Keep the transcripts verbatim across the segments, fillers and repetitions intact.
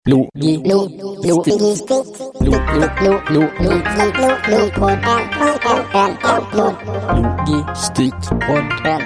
Logistik, Logistikpodden.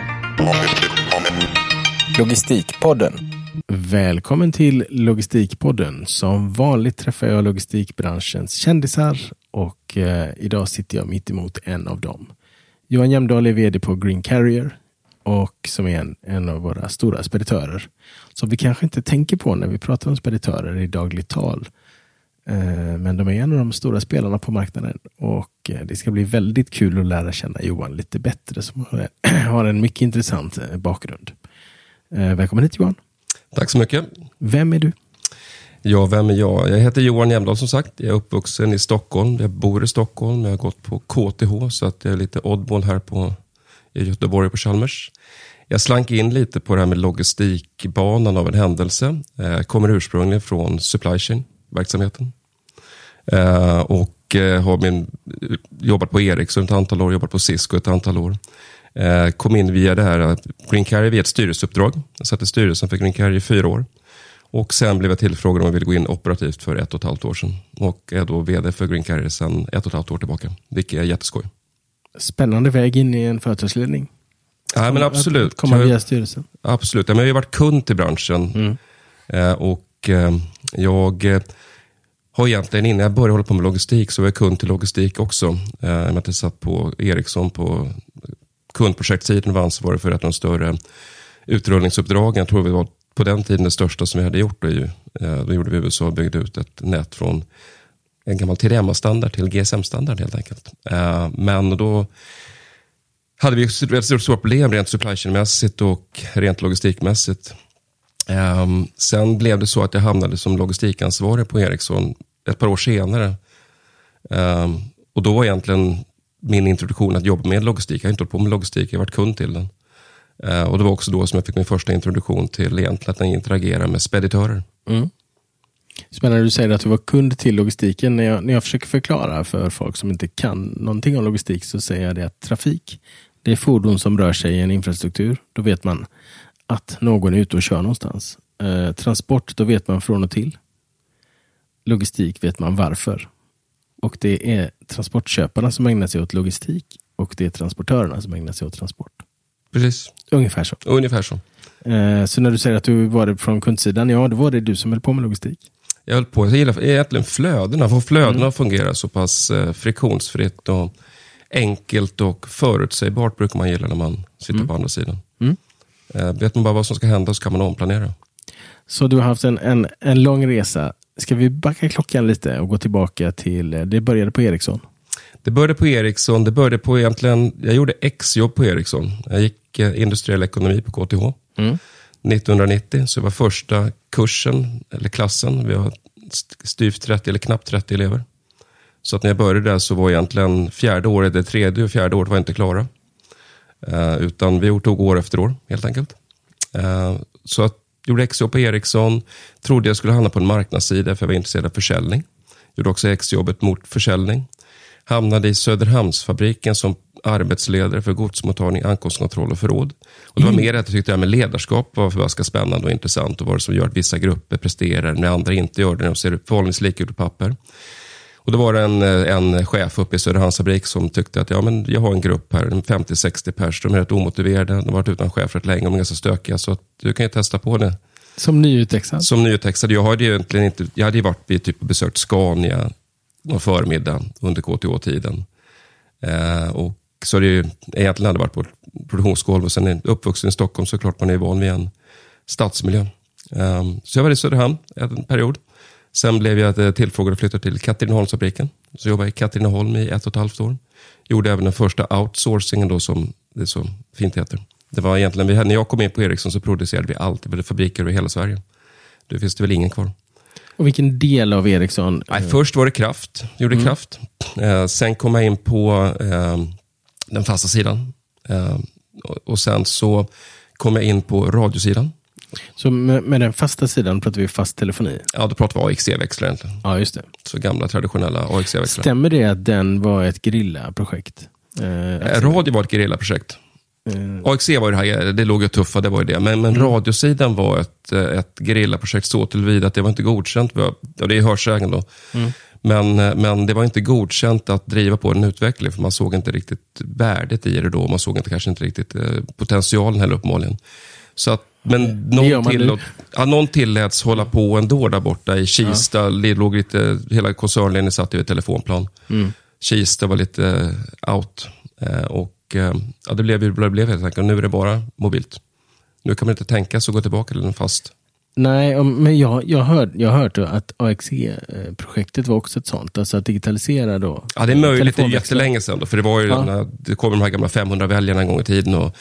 Logistikpodden. Välkommen till Logistikpodden. Som vanligt träffar jag logistikbranschens kändisar och eh, idag sitter jag mitt emot en av dem. Johan Jämdahl är vd på Green Carrier och som är en, en av våra stora speditörer. Som vi kanske inte tänker på när vi pratar om speditörer i dagligt tal. Eh, men de är en av de stora spelarna på marknaden. Och eh, det ska bli väldigt kul att lära känna Johan lite bättre. Som har, har en mycket intressant eh, bakgrund. Eh, välkommen hit Johan. Tack så mycket. Vem är du? Ja, vem är jag? Jag heter Johan Jämdahl som sagt. Jag är uppvuxen i Stockholm. Jag bor i Stockholm. Jag har gått på K T H så att jag är lite oddball här på, i Göteborg på Chalmers. Jag slank in lite på det här med logistikbanan av en händelse. Jag kommer ursprungligen från supply chain-verksamheten. Och har min, jobbat på Ericsson ett antal år, jobbat på Cisco ett antal år. Kom in via det här att Green Carrier via ett styrelseuppdrag. Jag satt i styrelsen för Green Carrier i fyra år. Och sen blev jag tillfrågad om jag ville gå in operativt för ett och ett halvt år sedan. Och är då vd för Green Carrier sedan ett och ett halvt år tillbaka. Vilket är jätteskoj. Spännande väg in i en företagsledning. Ja, men absolut. Att komma via styrelsen. Absolut. Jag har ju varit kund till branschen. Mm. Eh, och eh, jag eh, har egentligen innan jag började hålla på med logistik så var jag kund till logistik också. Eh, jag satt på Ericsson på kundprojekttiden och var ansvarig för att de större utrullningsuppdragen. Jag tror vi var på den tiden det största som vi hade gjort. Då, ju, eh, då gjorde vi i U S A och byggde ut ett nät från en gammal T D M A-standard till G S M-standard helt enkelt. Eh, men då hade vi ett stort problem rent supply chain-mässigt och rent logistikmässigt. Um, sen blev det så att jag hamnade som logistikansvarig på Ericsson ett par år senare. Um, och då var egentligen min introduktion att jobba med logistik. Jag har inte hållit på med logistik, jag har varit kund till den. Uh, och det var också då som jag fick min första introduktion till egentligen att interagera med speditörer. Mm. Spännande du säger att du var kund till logistiken. När jag, när jag försöker förklara för folk som inte kan någonting om logistik så säger jag det att trafik, det är fordon som rör sig i en infrastruktur. Då vet man att någon är ute och kör någonstans. Eh, transport, då vet man från och till. Logistik vet man varför. Och det är transportköparna som ägnar sig åt logistik och det är transportörerna som ägnar sig åt transport. Precis. Ungefär så. Ungefär så. Eh, så när du säger att du var från kundsidan, ja då var det du som höll på med logistik. Jag höll på, jag gillar egentligen flödena. För flödena mm. fungerar så pass eh, friktionsfritt och enkelt och förutsägbart brukar man gilla när man sitter mm. på andra sidan. Mm. Eh, vet man bara vad som ska hända så kan man omplanera. Så du har haft en, en, en lång resa. Ska vi backa klockan lite och gå tillbaka till, det började på Ericsson? Det började på Ericsson, det började på egentligen, jag gjorde exjobb på Ericsson. Jag gick eh, industriell ekonomi på K T H. Mm. nittonhundranittio, så det var första kursen eller klassen. Vi har styvt trettio eller knappt trettio elever. Så att när jag började där så var egentligen fjärde året, det tredje och fjärde året var inte klara. Uh, utan vi tog år efter år helt enkelt. Uh, så att jag gjorde exjobb på Ericsson, trodde jag skulle hamna på en marknadssida för jag var intresserad av försäljning. Gjorde också exjobbet mot försäljning. Hamnade i Söderhamnsfabriken som arbetsledare för godsmottagning, ankomstkontroll och förråd. Och det var mer att jag tyckte det här med ledarskap var för ganska spännande och intressant och vad det som gör att vissa grupper presterar när andra inte gör det och ser förhållandevis lika ut på papper. Och då var det en, en chef uppe i Söderhamnsfabrik som tyckte att ja, men jag har en grupp här, femtio sextio pers, de är rätt omotiverade, de har varit utan chef rätt länge och de är ganska stökiga så att du kan ju testa på det. Som nyutexad? Som nyutexad. Jag hade ju egentligen inte, jag hade ju varit vid typ besökt Scania någon förmiddag under K T H-tiden. Eh, och så det ju egentligen hade varit på produktionsgolv och sen uppvuxen i Stockholm så klart man är van vid en stadsmiljö. Eh, så jag var i Söderhamn en period. Sen blev jag tillfrågad att flytta till Katrineholmsfabriken. Så jobbade jag i Katrineholm i ett och ett halvt år. Gjorde även den första outsourcingen då som det så fint heter. Det var egentligen, när jag kom in på Ericsson så producerade vi allt. Det var fabriker över hela Sverige. Det finns det väl ingen kvar. Och vilken del av Ericsson? Nej, först var det kraft. Gjorde mm. kraft. Eh, sen kom jag in på eh, den fasta sidan. Eh, och, och sen så kom jag in på radiosidan. Så med, med den fasta sidan pratar vi fast telefoni? Ja, då pratar vi A X C-växlar egentligen. Ja, just det. Så gamla traditionella A X C-växlar. Stämmer det att den var ett Grilla-projekt? Eh, Radio var ett Grilla-projekt. Uh... A X E var ju det här, det låg ju tuffa, det var ju det. Men, men mm. radiosidan var ett, ett gerillaprojekt så tillvida att det var inte godkänt. Och det är hörsägen då. Mm. Men, men det var inte godkänt att driva på en utveckling, för man såg inte riktigt värdet i det då. Man såg inte kanske inte riktigt potentialen heller uppenbarligen. Så att, men någon, tillåt, ja, någon tilläts hålla på ändå där borta i Kista. Ja. Det låg lite, hela koncernledningen satt i ett telefonplan. Mm. Kista var lite out. Och ja, det blev ju det blev helt enkelt. Och nu är det bara mobilt. Nu kan man inte tänka så gå tillbaka till den fast. Nej, men jag, jag har jag hört att A X E-projektet var också ett sånt. Alltså att digitalisera då. Ja, det är möjligt. Det är jättelänge sedan då. För det var ju, ja. när, det kom de här gamla femhundra-väljarna en gång i tiden. Och,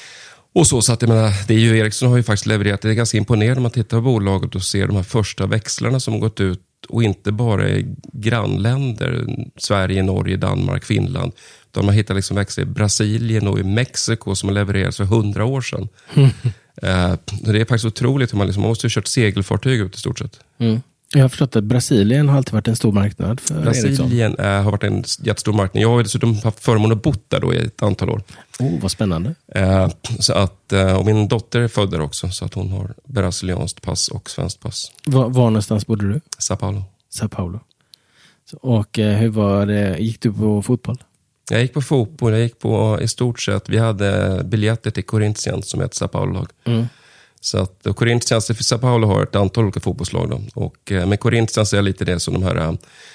och så, så att jag menar, det är ju, Ericsson har ju faktiskt levererat. Det är ganska imponerande när man tittar på bolaget och ser de här första växlarna som har gått ut. Och inte bara i grannländer. Sverige, Norge, Danmark, Finland. De har hittat liksom växlar i Brasilien och i Mexiko som har levererats för hundra år sedan. Mm. Uh, det är faktiskt otroligt hur man, liksom, man måste ha kört segelfartyg ut i stort sett. Mm. Jag har förstått att Brasilien har alltid varit en stor marknad för Brasilien uh, har varit en jättestor marknad. Jag har dessutom haft förmånen att bott där då i ett antal år. Oh, vad spännande. Uh, så att, uh, och min dotter är född där också, så att hon har brasilianskt pass och svenskt pass. Var, var någonstans bodde du? Sao Paulo. Sao Paulo. Så, och uh, hur var det? Gick du på fotboll? Jag gick på fotboll, jag gick på i stort sett, vi hade biljetter till Corinthians som är ett Sao Paulo-lag. Mm. Så att Corinthians, för Sao Paulo har ett antal olika fotbollslag då. Och eh, med Corinthians är lite det som de här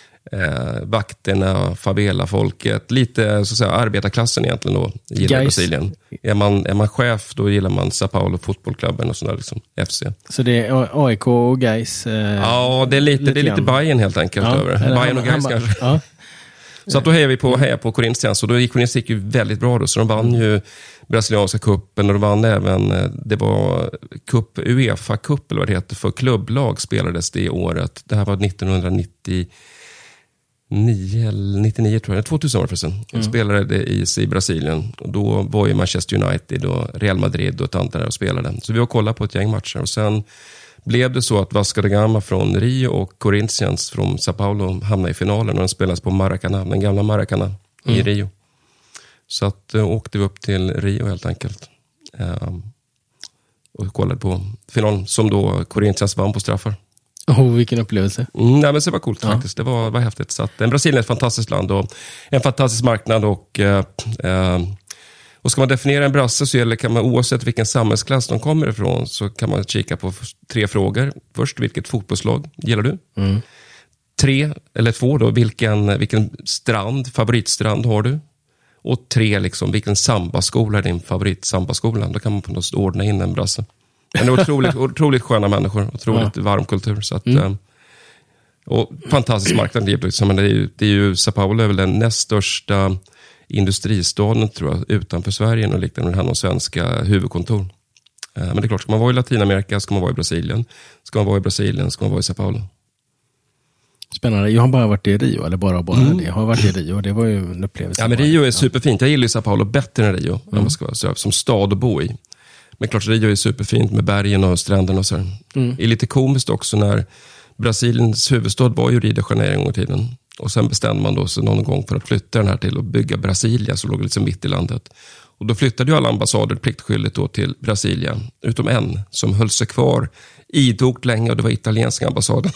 eh, vakterna, favela-folket, lite så att säga arbetarklassen egentligen då, gillar Guys. Brasilien. Är man, är man chef, då gillar man Sao Paulo fotbollklubben och sådär liksom, F C. Så det är A I K och Guys? Eh, ja, det är lite, lite, det är lite Bayern helt enkelt ja, över. Bayern och Guys kanske. Ja. Så att då hejade vi på, heja på Corinthians, och då gick Corinthians gick ju väldigt bra då, så de vann ju brasilianska kuppen och de vann även, det var cup, UEFA Cup eller vad det heter, för klubblag spelades det året. Det här var nittonhundranittionio, nittionio tror jag, tvåtusen år förresten. Mm. Spelade det i, i Brasilien, och då var ju Manchester United och Real Madrid och ett antal där och spelade. Så vi var och kollade på ett gäng matcher, och sen blev det så att Vasco da Gama från Rio och Corinthians från Sao Paulo hamnade i finalen, och den spelas på Maracanã, den gamla Maracanã mm. i Rio. Så att uh, åkte vi upp till Rio helt enkelt. Um, och kollade på finalen som då Corinthians vann på straffar. Oh, vilken upplevelse. Mm, nej, men det var coolt ja. faktiskt. Det var, var häftigt. Så att, en Brasilien är ett fantastiskt land och en fantastisk marknad, och uh, uh, och ska man definiera en brasse så gäller, kan man, oavsett vilken samhällsklass de kommer ifrån, så kan man kika på tre frågor. Först, vilket fotbollslag gillar du? Mm. Tre, eller två då, vilken, vilken strand, favoritstrand har du? Och tre, liksom, vilken sambaskola är din favoritsambaskola? Då kan man på något sätt ordna in en brasse. Men det är otroligt, otroligt sköna människor, otroligt ja. varm kultur. Så att, mm. och fantastisk marknad givetvis. Men det är ju, det är ju, Sao Paulo är väl den näst största industristaden tror jag, utanför Sverige och liknande, den här någon svenska huvudkontor. Men det är klart, ska man vara i Latinamerika, ska man vara i Brasilien. Ska man vara i Brasilien, ska man vara i Sao Paulo. Spännande. Jag har bara varit i Rio, eller bara bara mm. det. Jag har varit i Rio, det var ju en upplevelse. Ja, men Rio är superfint. Jag gillar ju Sao Paulo bättre än Rio, mm. ska, så, som stad att bo i. Men klart, Rio är superfint med bergen och stränderna och så. Mm. Det är lite komiskt också när Brasiliens huvudstad var ju Rio de Janeiro en gång i tiden. Och sen bestämde man då så någon gång för att flytta den här till att bygga Brasilia, som låg liksom mitt i landet. Och då flyttade ju alla ambassader pliktskyldigt då till Brasilia, utom en som höll sig kvar idogt länge, och det var italienska ambassaden.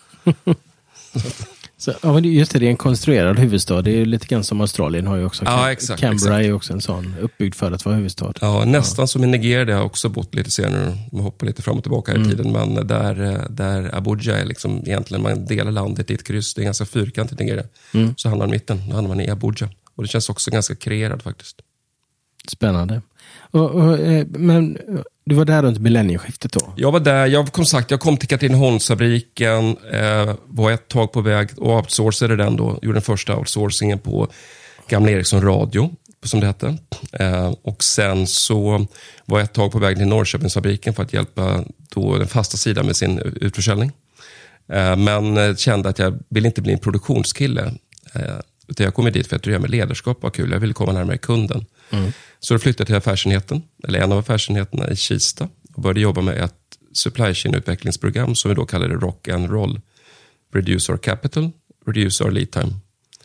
Så, ja, just det, det är en konstruerad huvudstad. Det är ju lite grann som Australien har ju också. Ja, exakt, Canberra exakt. är ju också en sån, uppbyggd för att vara huvudstad. Ja, nästan ja. som i Nigeria, där jag också bott lite senare. Man hoppar lite fram och tillbaka mm. i tiden. Men där, där Abuja är liksom egentligen, man delar landet i ett kryss. Det är ganska fyrkantigt i Nigeria. Mm. Så hamnar man i mitten, då hamnar man i Abuja. Och det känns också ganska kreerat faktiskt. Spännande. Och, och, men du var där runt millennieskiftet då? Jag var där, jag kom sagt, jag kom till Katrineholmsfabriken, eh, var ett tag på väg och outsourcade den då, gjorde den första outsourcingen på gamla Ericsson Radio, som det hette. Eh, och sen så var jag ett tag på väg till Norrköpingsfabriken för att hjälpa då den fasta sidan med sin utförsäljning. Eh, men kände att jag ville inte bli en produktionskille. Eh, utan jag kom dit för att det med ledarskap var kul, jag ville komma närmare kunden. Mm. Så då flyttade jag till affärsenheten, eller en av affärsenheterna i Kista, och började jobba med ett supply chain-utvecklingsprogram som vi då kallade Rock and Roll. Reduce our capital, reduce our lead time.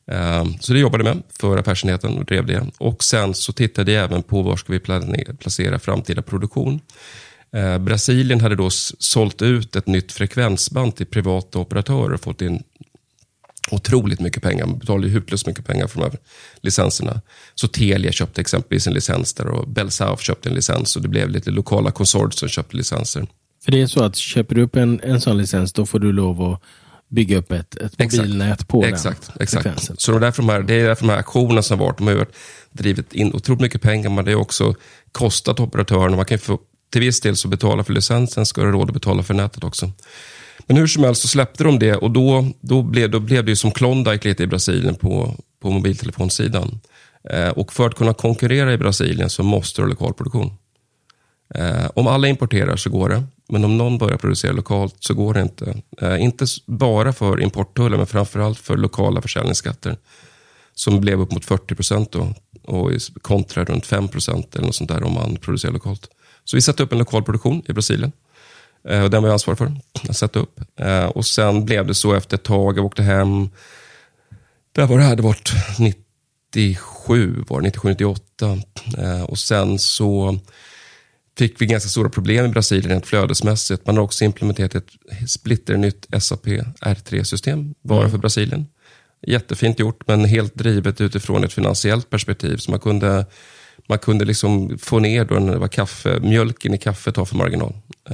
Så det jobbade jag med för affärsenheten och drev det. Och sen så tittade jag även på var ska vi placera framtida produktion. Brasilien hade då sålt ut ett nytt frekvensband till privata operatörer och fått in otroligt mycket pengar. Man betalade ju hutlöst mycket pengar för de här licenserna. Så Telia köpte exempelvis en licens där och Bell South köpte en licens och det blev lite lokala konsortier som köpte licenser. För det är så att köper du upp en, en sån licens då får du lov att bygga upp ett, ett mobilnät på exakt, den exakt. frekvensen. Så det är därför de här, det är därför de här aktionerna som har varit, de har drivit in otroligt mycket pengar, men det har också kostat operatörerna. Man kan få, till viss del så betala för licensen, ska det råd att betala för nätet också. Men hur som helst så släppte de det och då, då, blev, då blev det ju som Klondike lite i Brasilien på, på mobiltelefonsidan. Eh, och för att kunna konkurrera i Brasilien så måste du ha lokalproduktion. Eh, om alla importerar så går det, men om någon börjar producera lokalt så går det inte. Eh, inte bara för importtullar men framförallt för lokala försäljningsskatter som blev upp mot fyrtio procent då, och kontra runt fem procent eller något sånt där om man producerar lokalt. Så vi satte upp en lokal produktion i Brasilien. Och den var jag ansvarig för att sätta upp. Och sen blev det så efter ett tag. Jag åkte hem. Där var det här, det var nittiosju, var nittiosju nittioåtta. Och sen så fick vi ganska stora problem i Brasilien rent flödesmässigt. Man har också implementerat ett splitternytt S A P R tre-system bara mm. för Brasilien. Jättefint gjort, men helt drivet utifrån ett finansiellt perspektiv. Så man kunde, man kunde liksom få ner då när det var kaffe, mjölken i kaffet har för marginal.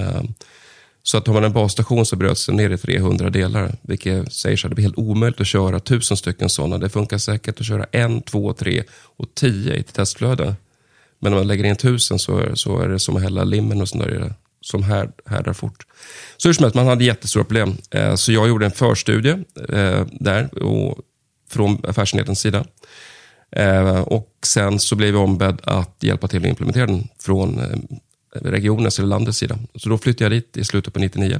Så att har man en basstation så bröts den ner i trehundra delar. Vilket säger så att det blir helt omöjligt att köra tusen stycken sådana. Det funkar säkert att köra en, två, tre och tio i ett testflöde. Men om man lägger in tusen så, så är det som att hälla limmen och sånt där. Som här, härdar fort. Så hur som helst, man hade jättestora problem. Så jag gjorde en förstudie där och, från affärsenhetens sida. Och sen så blev vi ombedd att hjälpa till att implementera den från regionens eller landets sida. Så då flyttade jag dit i slutet på nittionio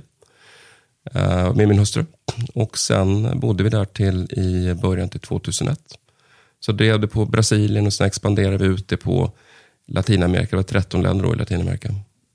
med min hustru. Och sen bodde vi där till i början till tvåtusenett. Så drev det på Brasilien och sen expanderade vi ut det på Latinamerika. Det var tretton länder i Latinamerika.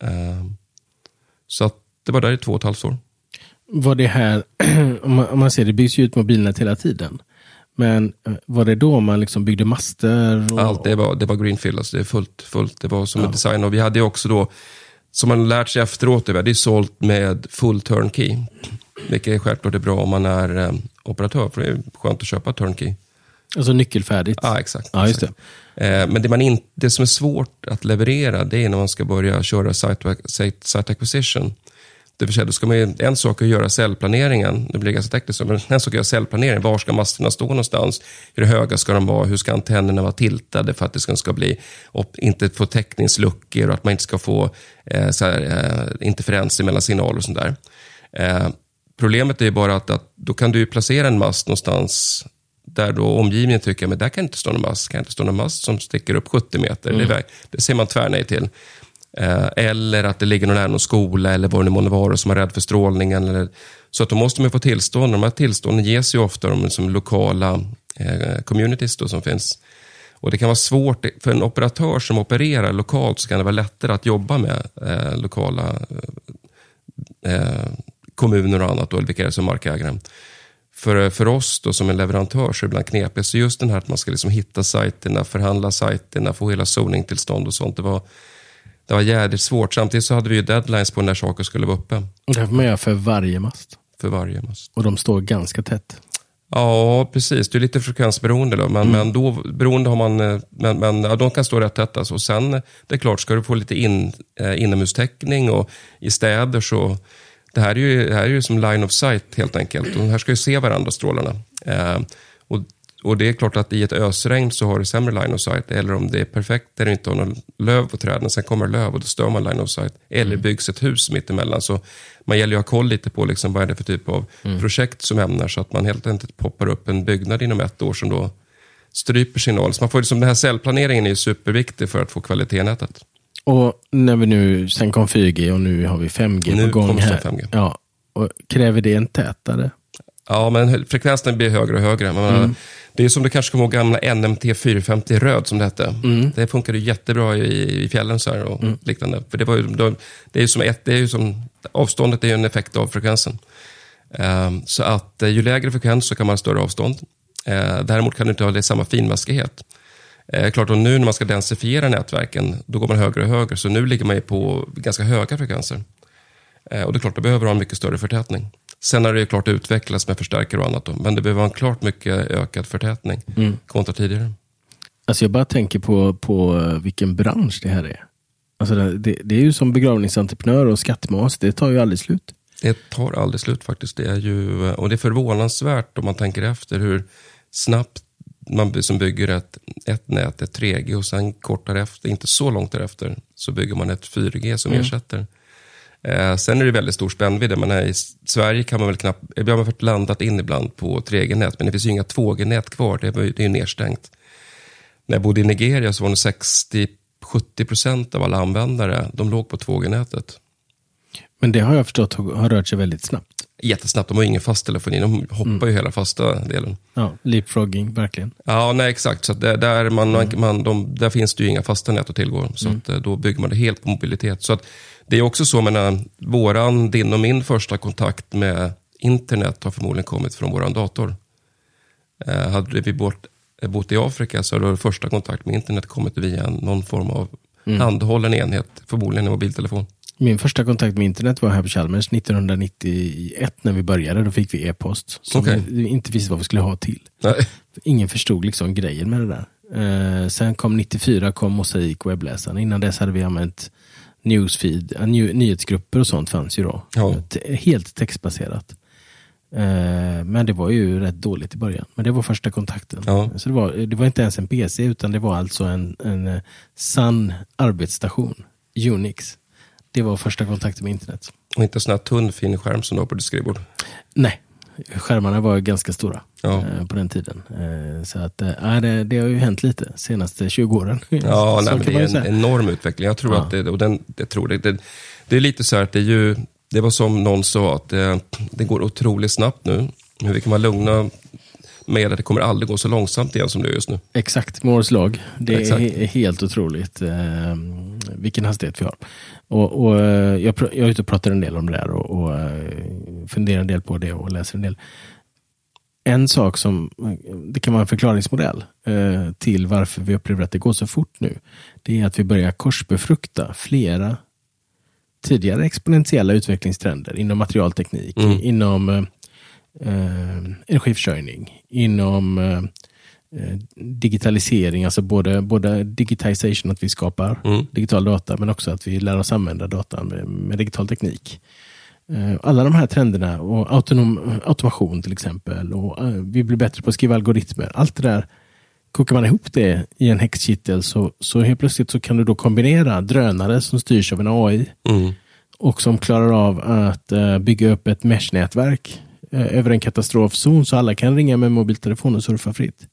Så att det var där i två och ett halvt år. Var det här, om man, om man ser det byggs ju ut mobilnät hela tiden. Men var det då man liksom byggde master? Och... Allt, det var, det var greenfield, alltså det är fullt, fullt. Det var som ja. en design. Och vi hade också då, som man lärt sig efteråt, det är sålt med full turnkey. Vilket är självklart är bra om man är eh, operatör, för det är skönt att köpa turnkey. Alltså nyckelfärdigt. Ja, exakt. Ja, just exakt. det. Eh, men det, man in, det som är svårt att leverera, det är när man ska börja köra site, site, site acquisition. Det vill säga, då ska man ju, en sak att göra cellplaneringen, det blir ganska tekniskt, men en sak att göra cellplanering, var ska masterna stå någonstans, hur höga ska de vara, hur ska antennerna vara tiltade för att det ska, ska bli, och inte få täckningsluckor och att man inte ska få eh, så här, eh, interferenser mellan signaler och sånt där. Eh, problemet är ju bara att, att då kan du ju placera en mast någonstans där då omgivningen tycker, men där kan inte stå någon mast, kan inte stå någon mast som sticker upp sjuttio meter, mm. det, det ser man tvärnej till. Eh, eller att det ligger någon, någon skola eller vad det måste vara som är rädd för strålningen. Eller, så att då måste man få tillstånd. De här tillstånden ges ju ofta de som lokala eh, communities då, som finns. Och det kan vara svårt, för en operatör som opererar lokalt så kan det vara lättare att jobba med eh, lokala eh, kommuner och annat då, eller vilka är det som markägare. För, för oss då som en leverantör så är det ibland knepigt. Så just den här att man ska liksom hitta sajterna, förhandla sajterna, få hela zoningtillstånd och sånt, det var Det var jävligt svårt. Samtidigt så hade vi ju deadlines på när saker skulle vara uppe. Och det får man göra för varje mast. För varje mast. Och de står ganska tätt. Ja, precis. Det är lite frekvensberoende då. Men, mm. men då, beroende har man, men, men ja, de kan stå rätt tätt. Alltså. Och sen, det är klart, ska du få lite in, eh, inomhustäckning och i städer så, det här är ju, det här är ju som line of sight helt enkelt. Och här ska ju se varandra, strålarna. Eh, och Och det är klart att i ett ösregn så har du sämre line of sight. Eller om det är perfekt där det inte har någon löv på träden. Sen kommer löv och då stör man line of sight. Eller mm. byggs ett hus mitt emellan. Så man gäller ju att ha koll lite på liksom vad är det för typ av mm. projekt som ämnar. Så att man helt enkelt poppar upp en byggnad inom ett år som då stryper signal. Så man får liksom, den här cellplaneringen är ju superviktig för att få kvalitet i nätet. Och när vi nu, sen kom fyra G och nu har vi fem G nu på gång här. fem G. Ja, och kräver det en tätare? Ja, men frekvensen blir högre och högre. Men mm. det är som du kanske kommer ihåg gamla N M T fyrahundrafemtio röd som det hette. Mm. Det funkade jättebra i, i fjällen så här och mm. liknande. För det var ju, det är ju som ett, det är ju som, avståndet är ju en effekt av frekvensen. Um, så att ju lägre frekvens så kan man ha större avstånd. Eh, däremot kan du inte ha det samma finmaskighet. Eh, klart, och nu när man ska densifiera nätverken, då går man högre och högre. Så nu ligger man ju på ganska höga frekvenser. Eh, och det är klart, då behöver ha en mycket större förtätning. Sen har det ju klart utvecklats med förstärkare och annat då, men det behöver ha en klart mycket ökad förtätning mm. kontra tidigare. Alltså jag bara tänker på, på vilken bransch det här är. Alltså det, det är ju som begravningsentreprenör och skattmas, det tar ju aldrig slut. Det tar aldrig slut faktiskt. Det är ju, och det är förvånansvärt om man tänker efter hur snabbt man som bygger ett, ett nät, ett tre G och sen kort därefter, inte så långt därefter, så bygger man ett fyra G som mm. ersätter. Eh, sen är det väldigt stor spännvidd. Man är i Sverige kan man väl knappt, jag har fått landat in ibland på tre G-nät, men det finns ju inga två G-nät kvar, det är, det är ju nedstängt. När jag bodde i Nigeria så var det sextio till sjuttio procent av alla användare, de låg på två G-nätet. Men det har jag förstått har rört sig väldigt snabbt. Jättesnabbt, de har ingen fast telefoni, de hoppar mm. ju hela fasta delen. Ja, leapfrogging, verkligen. Ja, nej exakt, så att där, där, man, mm. man, de, där finns det ju inga fasta nät att tillgå, så mm. att, då bygger man det helt på mobilitet. Så att det är också så, menar, våran, din och min första kontakt med internet har förmodligen kommit från våran dator. Eh, hade vi bort bott i Afrika så har första kontakt med internet kommit via någon form av mm. handhållen enhet, förmodligen en mobiltelefon. Min första kontakt med internet var här på Chalmers nittonhundranittioett när vi började. Då fick vi e-post som okay. vi inte visste vad vi skulle ha till. Nej. Ingen förstod liksom grejen med det där. Eh, sen kom nittiofyra kom Mosaik webbläsaren. Innan dess hade vi använt newsfeed, uh, ny, nyhetsgrupper och sånt fanns ju då. Ja. T- helt textbaserat. Eh, men det var ju rätt dåligt i början. Men det var första kontakten. Ja. Så det var, det var inte ens en P C utan det var alltså en, en sann arbetsstation. Unix. Det var första kontakten med internet. Och inte sån här tunn fin skärm som du har på ditt skrivbord? Nej, skärmarna var ganska stora ja. eh, på den tiden. Eh, så att, eh, det, det har ju hänt lite senaste tjugo åren. Ja, nej, men det är en enorm utveckling. Jag tror ja. att det, och den, jag tror det, det, det är lite så här att det är ju, det var som någon sa att det, det går otroligt snabbt nu. Men vi kan vara lugna med att det kommer aldrig gå så långsamt igen som det är just nu. Exakt, Moores lag. Det Exakt. är helt otroligt eh, vilken hastighet vi har. Och, och jag, jag är ute och pratar en del om det där och, och funderar en del på det och läser en del. En sak som, det kan vara en förklaringsmodell eh, till varför vi upplever att det går så fort nu. Det är att vi börjar korsbefrukta flera tidigare exponentiella utvecklingstrender inom materialteknik, mm. inom eh, energiförsörjning, inom eh, digitalisering, alltså både, både digitization, att vi skapar mm. digital data, men också att vi lär oss använda data med, med digital teknik. Alla de här trenderna och autonom, automation till exempel, och vi blir bättre på att skriva algoritmer. Allt det där, kokar man ihop det i en häxkittel så, så helt plötsligt så kan du då kombinera drönare som styrs av en A I mm. och som klarar av att uh, bygga upp ett mesh-nätverk uh, över en katastrofzon så alla kan ringa med mobiltelefon och surfa fritt.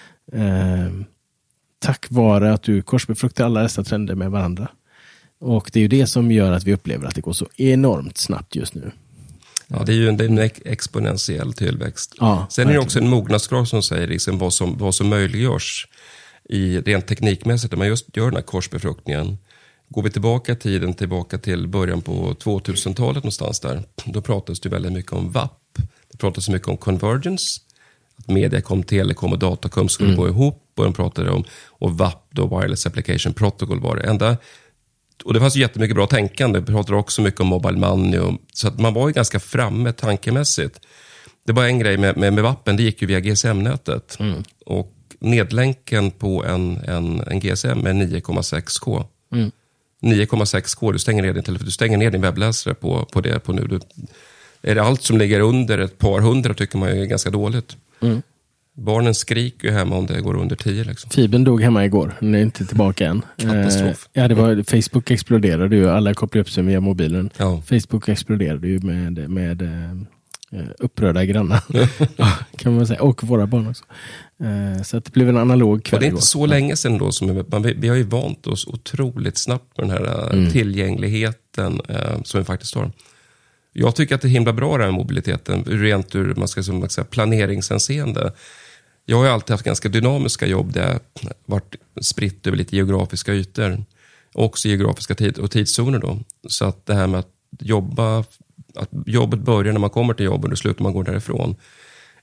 Uh, tack vare att du korsbefruktar alla dessa trender med varandra. Och det är ju det som gör att vi upplever att det går så enormt snabbt just nu. Ja, det är ju en, det är en exponentiell tillväxt. Ja, sen är det också en mognadsgrad som säger liksom vad, som, vad som möjliggörs i rent teknikmässigt när man just gör den här korsbefruktningen. Går vi tillbaka i tiden, tillbaka till början på tvåtusentalet någonstans där, då pratas det väldigt mycket om V A P. Det pratas mycket om convergence, att mediacom, telekom och datakom skulle mm. gå ihop, och de pratade om, och V A P då, wireless application protocol var det enda. Och det fanns ju jättemycket bra tänkande. Vi pratade också mycket om mobile money. Och, så att man var ju ganska framme tankemässigt. Det var en grej med, med, med V A P, det gick ju via G S M-nätet. Mm. Och nedlänken på en, en, en G S M är nio komma sex K. Mm. nio komma sex K, du stänger ner din telefon, du stänger ner din webbläsare på, på det på nu. Du, är det allt som ligger under ett par hundra tycker man ju är ganska dåligt. Mm. Barnen skriker ju hemma om det går under tio. Liksom. Fibern dog hemma igår. Den är inte tillbaka än. Katastrof. Eh, ja, det var, Facebook exploderade ju. Alla kopplade upp sig via mobilen. Ja. Facebook exploderade ju med, med eh, upprörda grannar. Ja, kan man säga. Och våra barn också. Eh, så att det blev en analog kväll. Och det är inte igår. så ja. länge sedan då. Som man, vi har ju vant oss otroligt snabbt med den här mm. tillgängligheten eh, som vi faktiskt har. Jag tycker att det är himla bra den här mobiliteten. Rent ur man ska, som man ska säga, planeringshänseende. Jag har ju alltid haft ganska dynamiska jobb där jag varit spritt över lite geografiska ytor. Också geografiska tid- och tidszoner då. Så att det här med att jobba, att jobbet börjar när man kommer till jobbet och slutar när man går därifrån,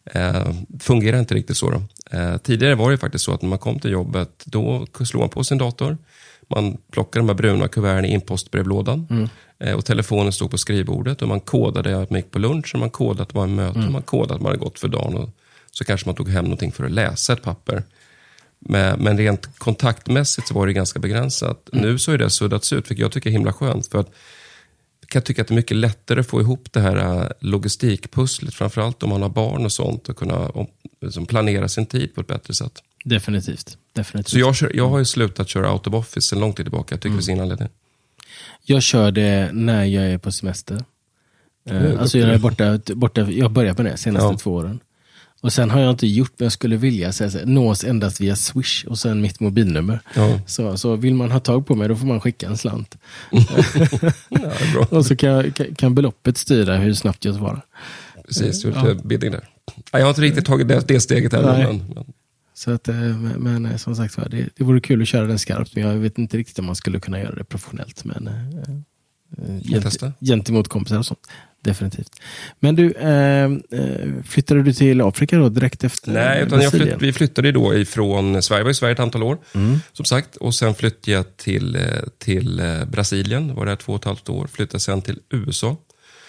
Eh, fungerar inte riktigt så då. Eh, tidigare var det faktiskt så att när man kom till jobbet, då slog man på sin dator. Man plockade de här bruna kuverten i inpostbrevlådan. Mm. Eh, och telefonen stod på skrivbordet. Och man kodade att man gick på lunch. Och man kodade att det var en möte. Mm. Och man kodade att man hade gått för dagen. Och så kanske man tog hem någonting för att läsa ett papper. Men, men rent kontaktmässigt så var det ganska begränsat. Mm. Nu så är det suddats ut. För jag tycker det är himla skönt. För att jag kan tycka att det är mycket lättare att få ihop det här logistikpusslet. Framförallt om man har barn och sånt. Och kunna om, liksom planera sin tid på ett bättre sätt. Definitivt. Definitivt. Så jag, kör, jag har ju slutat köra out of office en lång tid tillbaka. Jag tycker mm. det är sin anledning. Jag kör det när jag är på semester. Mm, alltså jag är borta, borta, jag börjar på det senaste ja. två åren. Och sen har jag inte gjort vad jag skulle vilja. Så här, nås endast via Swish och sen mitt mobilnummer. Ja. Så, så vill man ha tag på mig, då får man skicka en slant. Ja, bra. Och så kan, kan, kan beloppet styra hur snabbt jag svarar. Precis, du har lite bidding där. Jag har inte riktigt tagit det, det steget heller. Men, men. Så att, men, men som sagt, det, det vore kul att köra den skarpt. Men jag vet inte riktigt om man skulle kunna göra det professionellt. Men äh, gent, gentemot kompisar och sånt. Definitivt. Men du, äh, flyttade du till Afrika då direkt efter? Nej, utan jag flytt, vi flyttade då ifrån Sverige. Jag var i Sverige ett antal år, mm. som sagt. Och sen flyttade jag till, till Brasilien. Var där två och ett halvt år. Flyttade sen till U S A.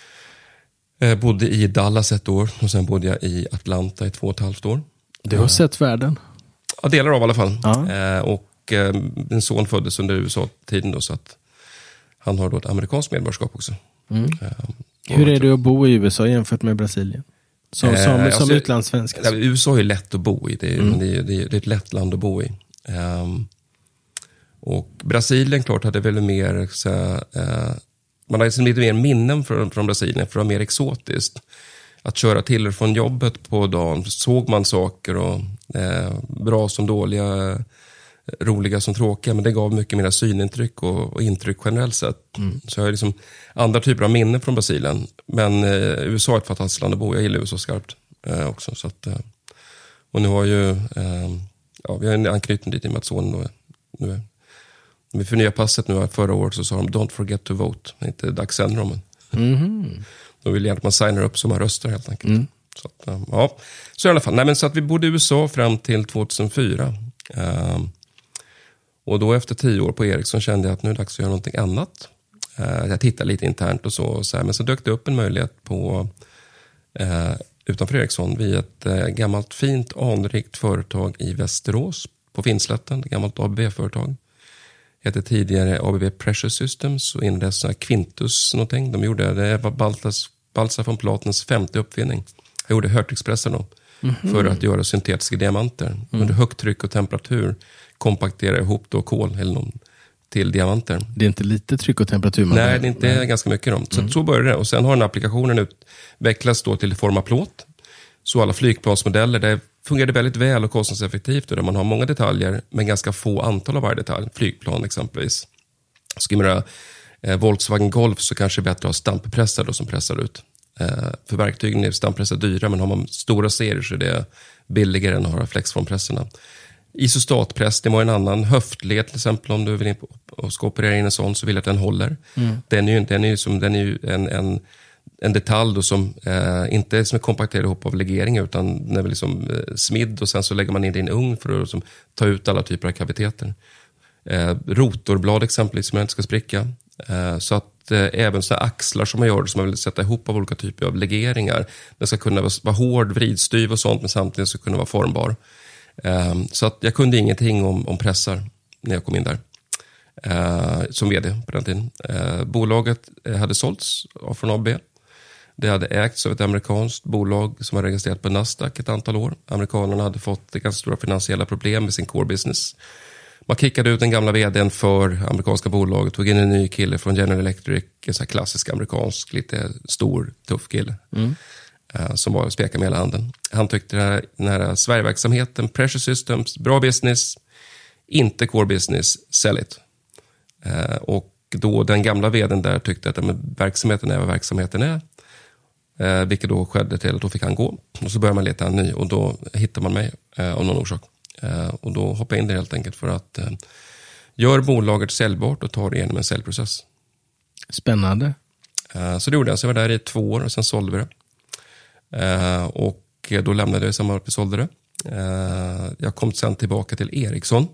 Jag bodde i Dallas ett år. Och sen bodde jag i Atlanta i två och ett halvt år. Du har sett världen? Ja, delar av i alla fall. Eh, och eh, min son föddes under U S A-tiden då, så att han har då ett amerikanskt medborgarskap också. Mm. Eh, Hur är det att bo i U S A jämfört med Brasilien? Som, eh, som, som alltså, utlandssvensk? Ja, U S A är lätt att bo i. Det är, mm. det är, det är, det är ett lätt land att bo i. Eh, och Brasilien, klart, hade väl mer så, eh, man hade lite mer minnen från, från Brasilien, för det var mer exotiskt. Att köra till och från jobbet på dagen, såg man saker och eh, bra som dåliga, roliga som tråkiga, men det gav mycket mer synintryck och, och intryck generellt sett. Mm. Så jag har liksom andra typer av minnen från Brasilien. Men eh, U S A är ett fantastiskt land att bo. Jag gillar U S A skarpt eh, också. Så att, eh, och nu har ju eh, ja, vi har en anknytning dit i med att sonen då, nu är, när vi förnyade passet nu förra året så sa de don't forget to vote. Det är inte dags än om mm. De vill gärna att man signar upp som man röstar helt enkelt. Mm. Så, att, ja. så i alla fall. Nej, men så att vi bodde i U S A fram till tjugohundrafyra. Uh, och då efter tio år på Ericsson kände jag att nu är det dags att göra någonting annat. Uh, jag tittade lite internt och så. Och så här, men så dök det upp en möjlighet på uh, utanför Ericsson vid ett uh, gammalt fint anrikt företag i Västerås på Finnslätten. Ett gammalt A B B-företag. Hette tidigare A B B Precious Systems och inleddes Quintus någonting. De gjorde det var Baltas, Balsa von Platens femte uppfinning. Jag gjorde Hurtexpresser då. Mm-hmm. För att göra syntetiska diamanter. Mm. Under högt tryck och temperatur kompaktera ihop då kol eller någon till diamanter. Det är inte lite tryck och temperatur? Man Nej, det är inte Nej. ganska mycket då. Så, mm. så började det. Och sen har den applikationen utvecklats då till form av plåt. Så alla flygplansmodeller, det fungerade väldigt väl och kostnadseffektivt. Där man har många detaljer men ganska få antal av varje detalj. Flygplan exempelvis. Ska man göra eh, Volkswagen Golf så kanske det är bättre att ha stamppressar då som pressar ut. Eh, för verktygen är stamppressar dyra, men har man stora serier så är det billigare än att ha flexformpressarna. Isostatpress, det var en annan höftled till exempel. Om du vill in på, och ska operera in en sån så vill jag att den håller. Mm. Den är ju, den är ju, som, den är ju en... en En detalj då som eh, inte är som är kompakterad ihop av legering utan den är väl liksom eh, smidd och sen så lägger man in det i en ugn för att liksom, ta ut alla typer av kaviteter. Eh, rotorblad exempelvis som jag inte ska spricka. Eh, så att eh, även så axlar som man gör som man vill sätta ihop av olika typer av legeringar. Den ska kunna vara, vara hård, vridstyv och sånt men samtidigt ska kunna vara formbar. Eh, så att jag kunde ingenting om, om pressar när jag kom in där. Eh, som vd på den tiden. Eh, bolaget eh, hade sålts av från A B B. Det hade ägts av ett amerikanskt bolag som var registrerat på Nasdaq ett antal år. Amerikanerna hade fått ganska stora finansiella problem med sin core business. Man kickade ut den gamla vdn för amerikanska bolaget, tog in en ny kille från General Electric, en sån här klassisk amerikansk, lite stor, tuff kille. Mm. Uh, som var spekade med hela handen. Han tyckte den här, den här Sverigeverksamheten, Precious Systems, bra business, inte core business, sell it. Uh, och då den gamla vdn där tyckte att men, verksamheten är vad verksamheten är. Eh, vilket då skedde till att då fick han gå. Och så började man leta en ny och då hittar man mig eh, av någon orsak. Eh, och då hoppade jag in det helt enkelt för att eh, gör bolaget säljbart och tar det igenom en säljprocess. Spännande. Eh, så det gjorde jag. Så jag var där i två år och sen sålde vi det. Eh, och då lämnade jag i samma år vi sålde det. Jag kom sen tillbaka till Ericsson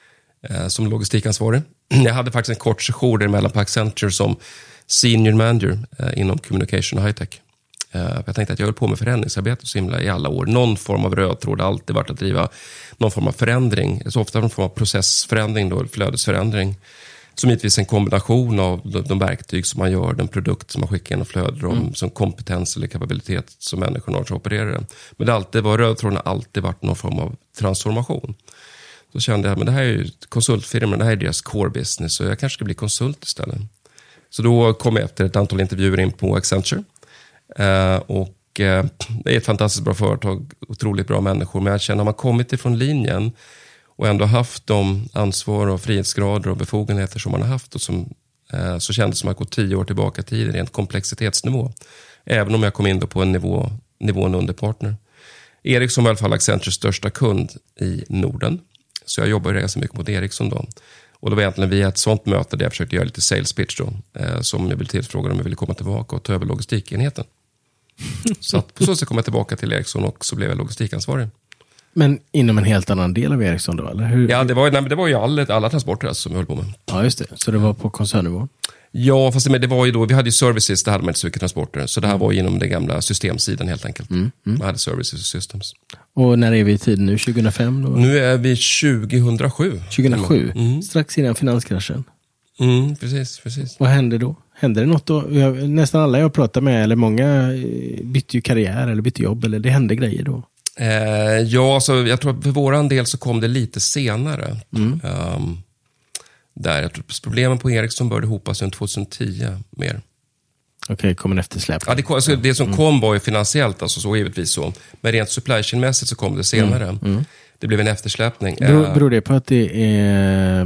som logistikansvarig. Jag hade faktiskt en kort session däremellan på Accenture som senior manager inom communication och high tech. Jag tänkte att jag höll på med förändringsarbete så himla i alla år. Någon form av röd tråd har alltid varit att driva någon form av förändring. Så ofta någon form av processförändring då, flödesförändring. Som givetvis en kombination av de, de verktyg som man gör, den produkt som man skickar in och flöder om, mm. som kompetens eller kapabilitet som människorna har att operera den. Men det har alltid varit, röd tråden har alltid varit någon form av transformation. Så kände jag, men det här är ju konsultfirmor, det här är deras core business, så jag kanske ska bli konsult istället. Så då kom jag efter ett antal intervjuer in på Accenture. Uh, och uh, det är ett fantastiskt bra företag, otroligt bra människor, men jag känner att man kommit ifrån linjen och ändå haft de ansvar och frihetsgrader och befogenheter som man har haft och som, uh, så kändes det som att gå tio år tillbaka till rent komplexitetsnivå, även om jag kom in då på en nivå, nivån under partner. Ericsson var i alla fall Accentures största kund i Norden, så jag jobbar ganska mycket mot Ericsson då. Och det var egentligen via ett sånt möte där jag försökte göra lite sales pitch då, eh, som mobilitetsfrågor om jag ville komma tillbaka och ta över logistikenheten. Så att på så sätt kom jag tillbaka till Ericsson och så blev jag logistikansvarig. Men inom en helt annan del av Ericsson då, eller hur? Ja, det var, nej, det var ju alla, alla transporter alltså, som jag höll på med. Ja, just det. Så det var på koncernnivå? Ja, fast det, det var ju då, vi hade ju services, det hade man inte så mycket transporter. Så det här var inom den gamla systemsidan helt enkelt. Mm, mm. Man hade services och systems. Och när är vi i tiden nu? tjugohundrafem då? Nu är vi tjugohundrasju. tjugohundrasju? Mm. Strax innan finanskraschen? Mm, precis, precis. Vad hände då? Hände det något då? Jag, nästan alla jag pratar med, eller många bytte ju karriär eller bytte jobb, eller det hände grejer då? Eh, ja, så jag tror att för våran del så kom det lite senare. Mm. Um, där jag tror problemen på Ericsson började hopas runt tjugohundratio mer. Okej, okay, kommer en eftersläpning. Ja, det, alltså, det som mm. kom var ju finansiellt, alltså så givetvis så. Men rent supply chain-mässigt så kom det senare. Mm. Mm. Det blev en eftersläpning. Beror, beror det på att det är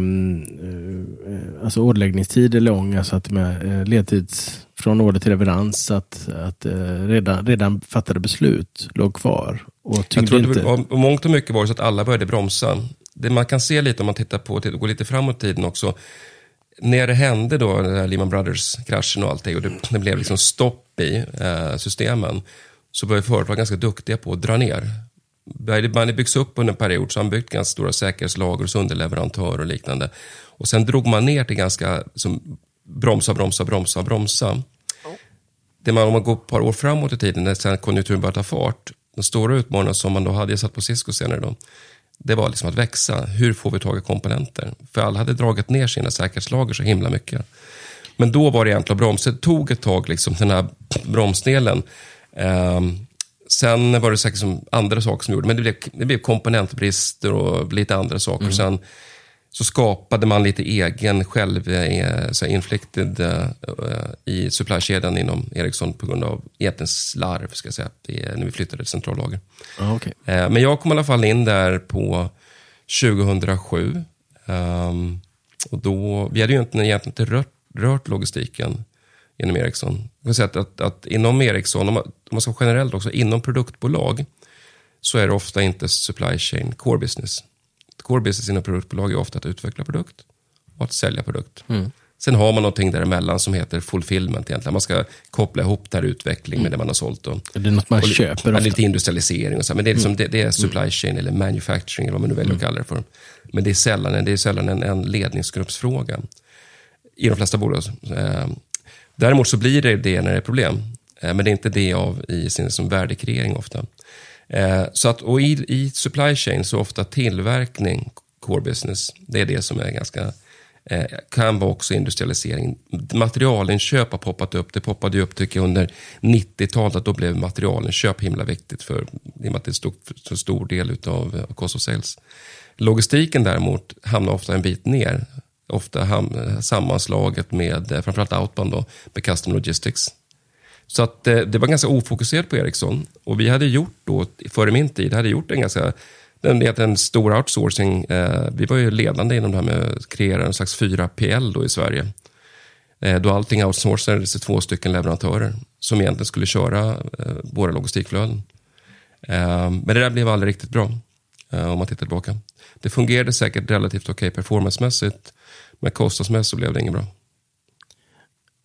alltså orderläggningstid är lång, alltså att med ledtids från order till leverans, att, att redan, redan fattade beslut låg kvar och jag tror inte. Det var, mångt och mycket var det så att alla började bromsa. Det man kan se lite om man tittar på, går lite framåt tiden också. När det hände då, den här Lehman Brothers-kraschen och allt det, och det, det blev liksom stopp i eh, systemen, så började företag ganska duktiga på att dra ner. Man hade byggts upp under en period, så han byggt ganska stora säkerhetslager hos underleverantörer och liknande. Och sen drog man ner till ganska som, bromsa, bromsa, bromsa, bromsa. Oh. Det man, om man går ett par år framåt i tiden, när sen konjunkturen började ta fart, de stora utmaningarna som man då hade, jag satt på Cisco senare då, det var liksom att växa. Hur får vi tag i komponenter? För alla hade dragit ner sina säkerhetslager så himla mycket. Men då var det egentligen broms. Det tog ett tag, liksom, den här bromsdelen. Um, sen var det säkert som andra saker som gjorde. Men det blev, det blev komponentbrister och lite andra saker. Mm. Sen så skapade man lite egen själv så inflicted uh, i supply-kedjan inom Ericsson på grund av egentligen slarv, ska jag säga, när vi flyttade till centrallager. Ah, okay. uh, men jag kom i alla fall in där på tjugohundrasju. Um, och då, vi hade ju inte, egentligen inte rört, rört logistiken inom Ericsson. Jag kan säga att, att, att inom Ericsson, om man, om man ska generellt också, inom produktbolag så är det ofta inte supply chain core business. Core business inom produktbolag är ofta att utveckla produkt och att sälja produkt. Mm. Sen har man någonting däremellan som heter fulfillment egentligen. Man ska koppla ihop det här utveckling mm. med det man har sålt. Och, det är något man och, köper och lite industrialisering och så. Men det är, liksom, mm. det, det är supply chain eller manufacturing eller vad man nu väljer mm. att kalla det för. Men det är sällan, det är sällan en, en ledningsgruppsfråga i de flesta bolag. Däremot så blir det det när det är problem. Men det är inte det av i sin som värdekreering ofta. Eh, så att, och i, i supply chain så ofta tillverkning, core business, det är det som är ganska, eh, kan vara också industrialisering. Materialinköp har poppat upp, det poppade ju upp tycker jag under nittiotalet, att då blev materialinköp himla viktigt för, i och med att det är stor, så stor del av cost of sales. Logistiken däremot hamnar ofta en bit ner, ofta ham, sammanslaget med framförallt outbound då, med custom logistics. Så att det, det var ganska ofokuserat på Ericsson. Och vi hade gjort då, före min tid, hade gjort en ganska, den heter en stor outsourcing. Eh, vi var ju ledande inom det här med att kreera en slags fyra P L då i Sverige. Eh, då allting outsourcades till två stycken leverantörer som egentligen skulle köra eh, våra logistikflöden. Eh, men det där blev aldrig riktigt bra eh, om man tittar tillbaka. Det fungerade säkert relativt okej performancemässigt, men kostnadsmässigt så blev det inget bra.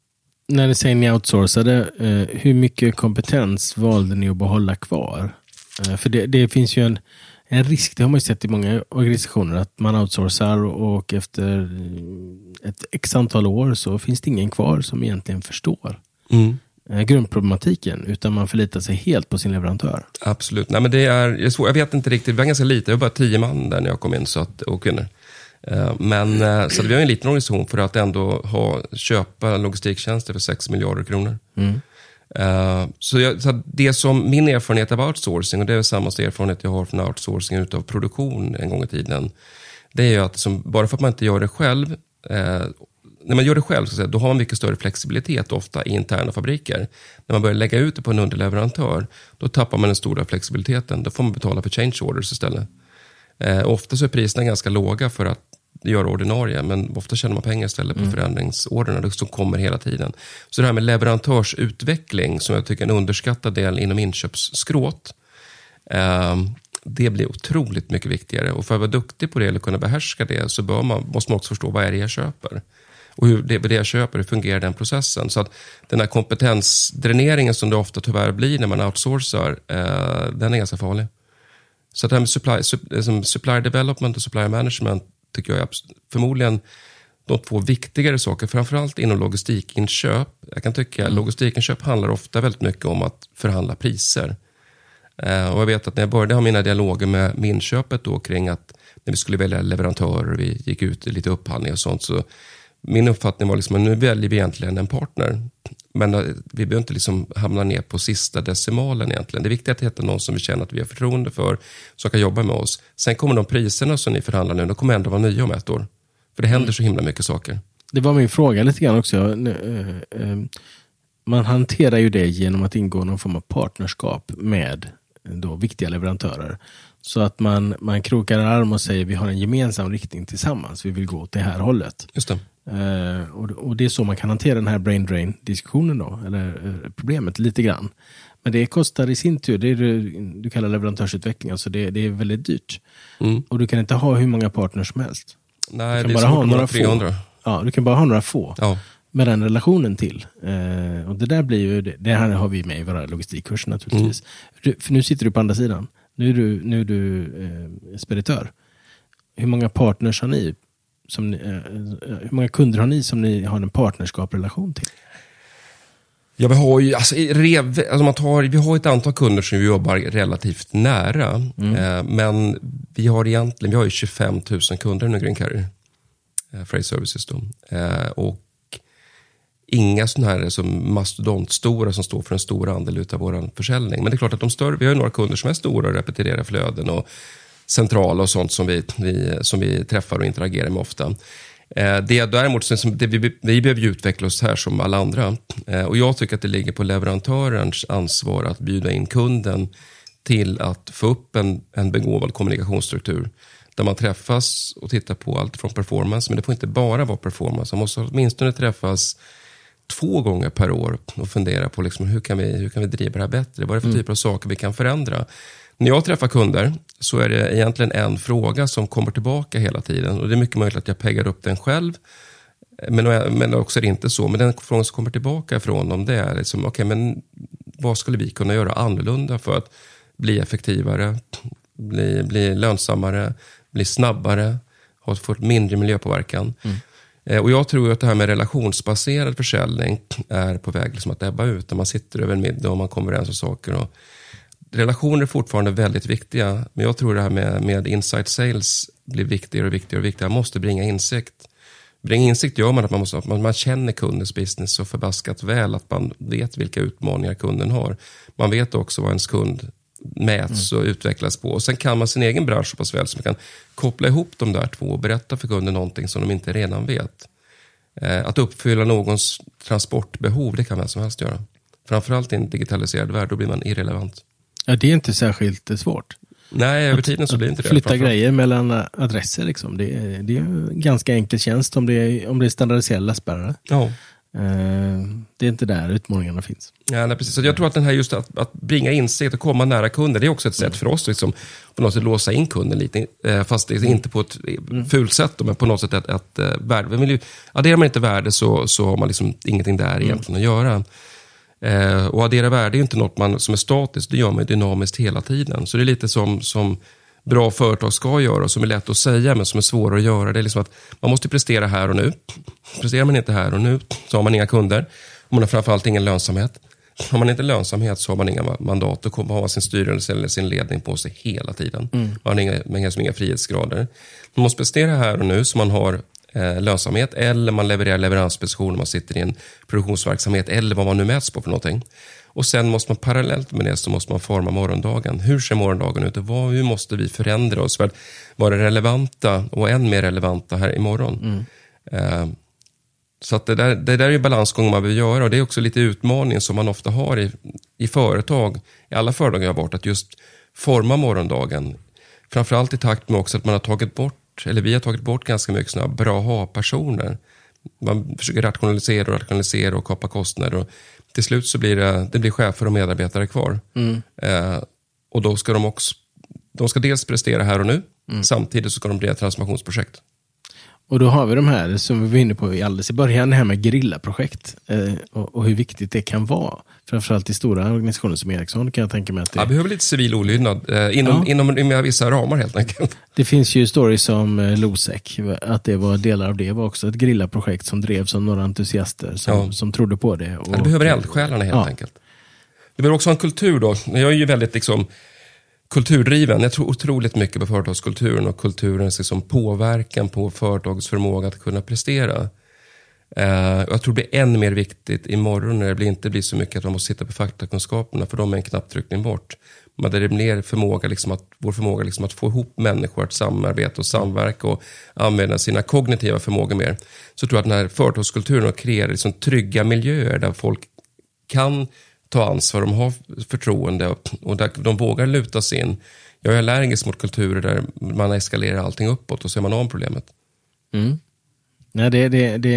När ni säger ni outsourcade, eh, hur mycket kompetens valde ni att behålla kvar? För det, det finns ju en, en risk, det har man ju sett i många organisationer, att man outsourcar och efter ett x antal år så finns det ingen kvar som egentligen förstår mm. grundproblematiken, utan man förlitar sig helt på sin leverantör. Absolut. Nej, men det är, det är svårt. Jag vet inte riktigt, vi var ganska lite, det var bara tio man där när jag kom in så att, och kvinnor. Men så vi har en liten organisation för att ändå ha, köpa logistiktjänster för sex miljarder kronor. Mm. Så, jag, så det som min erfarenhet av outsourcing, och det är samma erfarenhet jag har från outsourcing utav produktion en gång i tiden, det är ju att som, bara för att man inte gör det själv, eh, när man gör det själv så att säga, då har man mycket större flexibilitet ofta i interna fabriker. När man börjar lägga ut det på en underleverantör, då tappar man den stora flexibiliteten. Då får man betala för change orders istället. Eh, ofta så är priserna ganska låga för att göra ordinarie, men ofta tjänar man pengar istället på mm. förändringsorderna som kommer hela tiden. Så det här med leverantörsutveckling, som jag tycker är en underskattad del inom inköpsskråt, eh, det blir otroligt mycket viktigare. Och för att vara duktig på det eller kunna behärska det, så bör man, måste man också förstå vad är det jag köper. Och hur det, det jag köper, hur fungerar den processen. Så att den här kompetensdräneringen som det ofta tyvärr blir när man outsourcar, eh, den är ganska farlig. Så att det här med supply, sup, supply development och supply management tycker jag är förmodligen de två viktigare saker, framförallt inom logistikinköp. Jag kan tycka att mm. logistikinköp handlar ofta väldigt mycket om att förhandla priser. Uh, och jag vet att när jag började ha mina dialoger med, med inköpet då kring att när vi skulle välja leverantörer och vi gick ut i lite upphandling och sånt, så min uppfattning var liksom att nu väljer vi egentligen en partner. Men uh, vi behöver inte liksom hamna ner på sista decimalen egentligen. Det är viktigt att hitta någon som vi känner att vi har förtroende för, som kan jobba med oss. Sen kommer de priserna som ni förhandlar nu, de kommer ändå vara nya om ett år. För det händer mm. så himla mycket saker. Det var min fråga lite grann också. Man hanterar ju det genom att ingå någon form av partnerskap med då viktiga leverantörer. Så att man, man krokar arm och säger vi har en gemensam riktning tillsammans. Vi vill gå åt det här hållet. Just det. Uh, och, och det är så man kan hantera den här brain drain-diskussionen då. Eller uh, problemet lite grann. Men det kostar i sin tur, det är det du kallar leverantörsutveckling. Alltså det, det är väldigt dyrt. Mm. Och du kan inte ha hur många partners som helst. Nej, det är bara ha några trehundra. Få. Ja, du kan bara ha några få. Ja. Med den relationen till. Uh, och det där blir ju, det, det här har vi med i våra logistikkurser naturligtvis. Mm. För nu sitter du på andra sidan. Nu är du, nu är du eh, speditör. Hur många partners har ni? Som ni eh, hur många kunder har ni som ni har en partnerskaprelation till? Ja, vi har ju, alltså, rev, alltså man tar, vi har ett antal kunder som vi jobbar relativt nära. Mm. Eh, men vi har egentligen, vi har ju tjugofem tusen kunder nu, Green Carrier. Eh, Freight Services då. Eh, och inga sådana här som mastodontstora som står för en stor andel av vår försäljning. Men det är klart att de större, vi har ju några kunder som är stora och repeterar flöden och centrala och sånt som vi, vi, som vi träffar och interagerar med ofta. Eh, det är däremot som det vi, vi behöver utveckla oss här som alla andra. Eh, och jag tycker att det ligger på leverantörens ansvar att bjuda in kunden till att få upp en, en begåvad kommunikationsstruktur. Där man träffas och tittar på allt från performance. Men det får inte bara vara performance. Man måste åtminstone träffas två gånger per år och fundera på liksom hur, kan vi, hur kan vi driva det här bättre? Vad är det för mm. typer av saker vi kan förändra? När jag träffar kunder så är det egentligen en fråga som kommer tillbaka hela tiden. Och det är mycket möjligt att jag peggar upp den själv. Men, men också är det inte så. Men den frågan som kommer tillbaka från dem, det är liksom, okej, okay, men vad skulle vi kunna göra annorlunda för att bli effektivare, bli, bli lönsammare, bli snabbare, ha fått mindre miljöpåverkan. Mm. Och jag tror att det här med relationsbaserad försäljning är på väg liksom att ebba ut. När man sitter över en middag och man kommer överens om saker. Och relationer är fortfarande väldigt viktiga. Men jag tror det här med, med inside sales blir viktigare och viktigare och viktigare. Man måste bringa insikt. Bringa insikt gör man att man, måste, att man, man känner kundens business så förbaskat väl. Att man vet vilka utmaningar kunden har. Man vet också vad ens kund mäts mm. och utvecklas på. Och sen kan man sin egen bransch så pass väl som man kan koppla ihop de där två och berätta för kunden någonting som de inte redan vet. Eh, att uppfylla någons transportbehov, det kan vem som helst göra. Framförallt i en digitaliserad värld, då blir man irrelevant. Ja, det är inte särskilt svårt. Nej, över tiden så blir det inte det. Flytta grejer mellan adresser liksom. Det är, det är en ganska enkel tjänst om det är, om det är standardiserade lastbärare. Ja. Det är inte där utmaningarna finns. Ja, nej, precis. Så jag tror att den här just att, att bringa insikt och komma nära kunden, det är också ett sätt mm. för oss liksom, på något sätt låsa in kunden lite, fast det är inte på ett mm. fult sätt, men på något sätt att, att värde. Adderar man inte värde så, så har man liksom ingenting där mm. egentligen att göra. Eh, och addera värde är inte något man, som är statiskt, det gör man dynamiskt hela tiden. Så det är lite som, som bra företag ska göra, som är lätt att säga men som är svåra att göra. Det är liksom att man måste prestera här och nu. Presterar man inte här och nu så har man inga kunder. Och man har framförallt ingen lönsamhet. Har man inte lönsamhet så har man inga mandat. Då kommer man ha sin styrelse eller sin ledning på sig hela tiden. Mm. Man har inga, man har inga frihetsgrader. Man måste prestera här och nu så man har eh, lönsamhet. Eller man levererar leveransprecision när man sitter i en produktionsverksamhet. Eller vad man nu mäts på för någonting. Och sen måste man parallellt med det så måste man forma morgondagen. Hur ser morgondagen ut? Och vad, hur måste vi förändra oss för att vara relevanta och än mer relevanta här imorgon? Mm. Eh, Så att det, där, det där är ju balansgång man vill göra, och det är också lite utmaning som man ofta har i, i företag, i alla företag jag har varit, att just forma morgondagen. Framförallt i takt med också att man har tagit bort, eller vi har tagit bort ganska mycket sådana bra ha-personer. Man försöker rationalisera och rationalisera och kapa kostnader, och till slut så blir det, det blir chefer och medarbetare kvar. Mm. Eh, och då ska de också, de ska dels prestera här och nu, mm. samtidigt så ska de bli ett transformationsprojekt. Och då har vi de här som vi var inne på alldeles i början, det här med gerillaprojekt eh, och, och hur viktigt det kan vara. Framförallt i stora organisationer som Ericsson kan jag tänka mig att det... Ja, behöver lite civil olydnad eh, inom, ja. inom, inom vissa ramar helt enkelt. Det finns ju stories som eh, Losec, att det var delar av det var också ett gerillaprojekt som drevs av några entusiaster som, ja. som trodde på det. Och, ja, det behöver eldsjälarna helt ja. enkelt. Det behöver också en kultur då. Jag är ju väldigt liksom... kulturdriven. Jag tror otroligt mycket på företagskulturen och kulturens liksom påverkan på företagets förmåga att kunna prestera. Uh, jag tror det blir än mer viktigt imorgon när det inte blir så mycket att man måste sitta på faktakunskaperna, för de är en knapptryckning bort. Men det blir förmåga liksom att, vår förmåga liksom att få ihop människor att samarbeta och samverka och använda sina kognitiva förmågor mer. Så jag tror att den här företagskulturen kreerar liksom trygga miljöer där folk kan ta ansvar, de har förtroende och där de vågar luta sig in. Jag är allergisk mot kulturer där man eskalerar allting uppåt och så är man av problemet. Mm. Nej, det, det, det,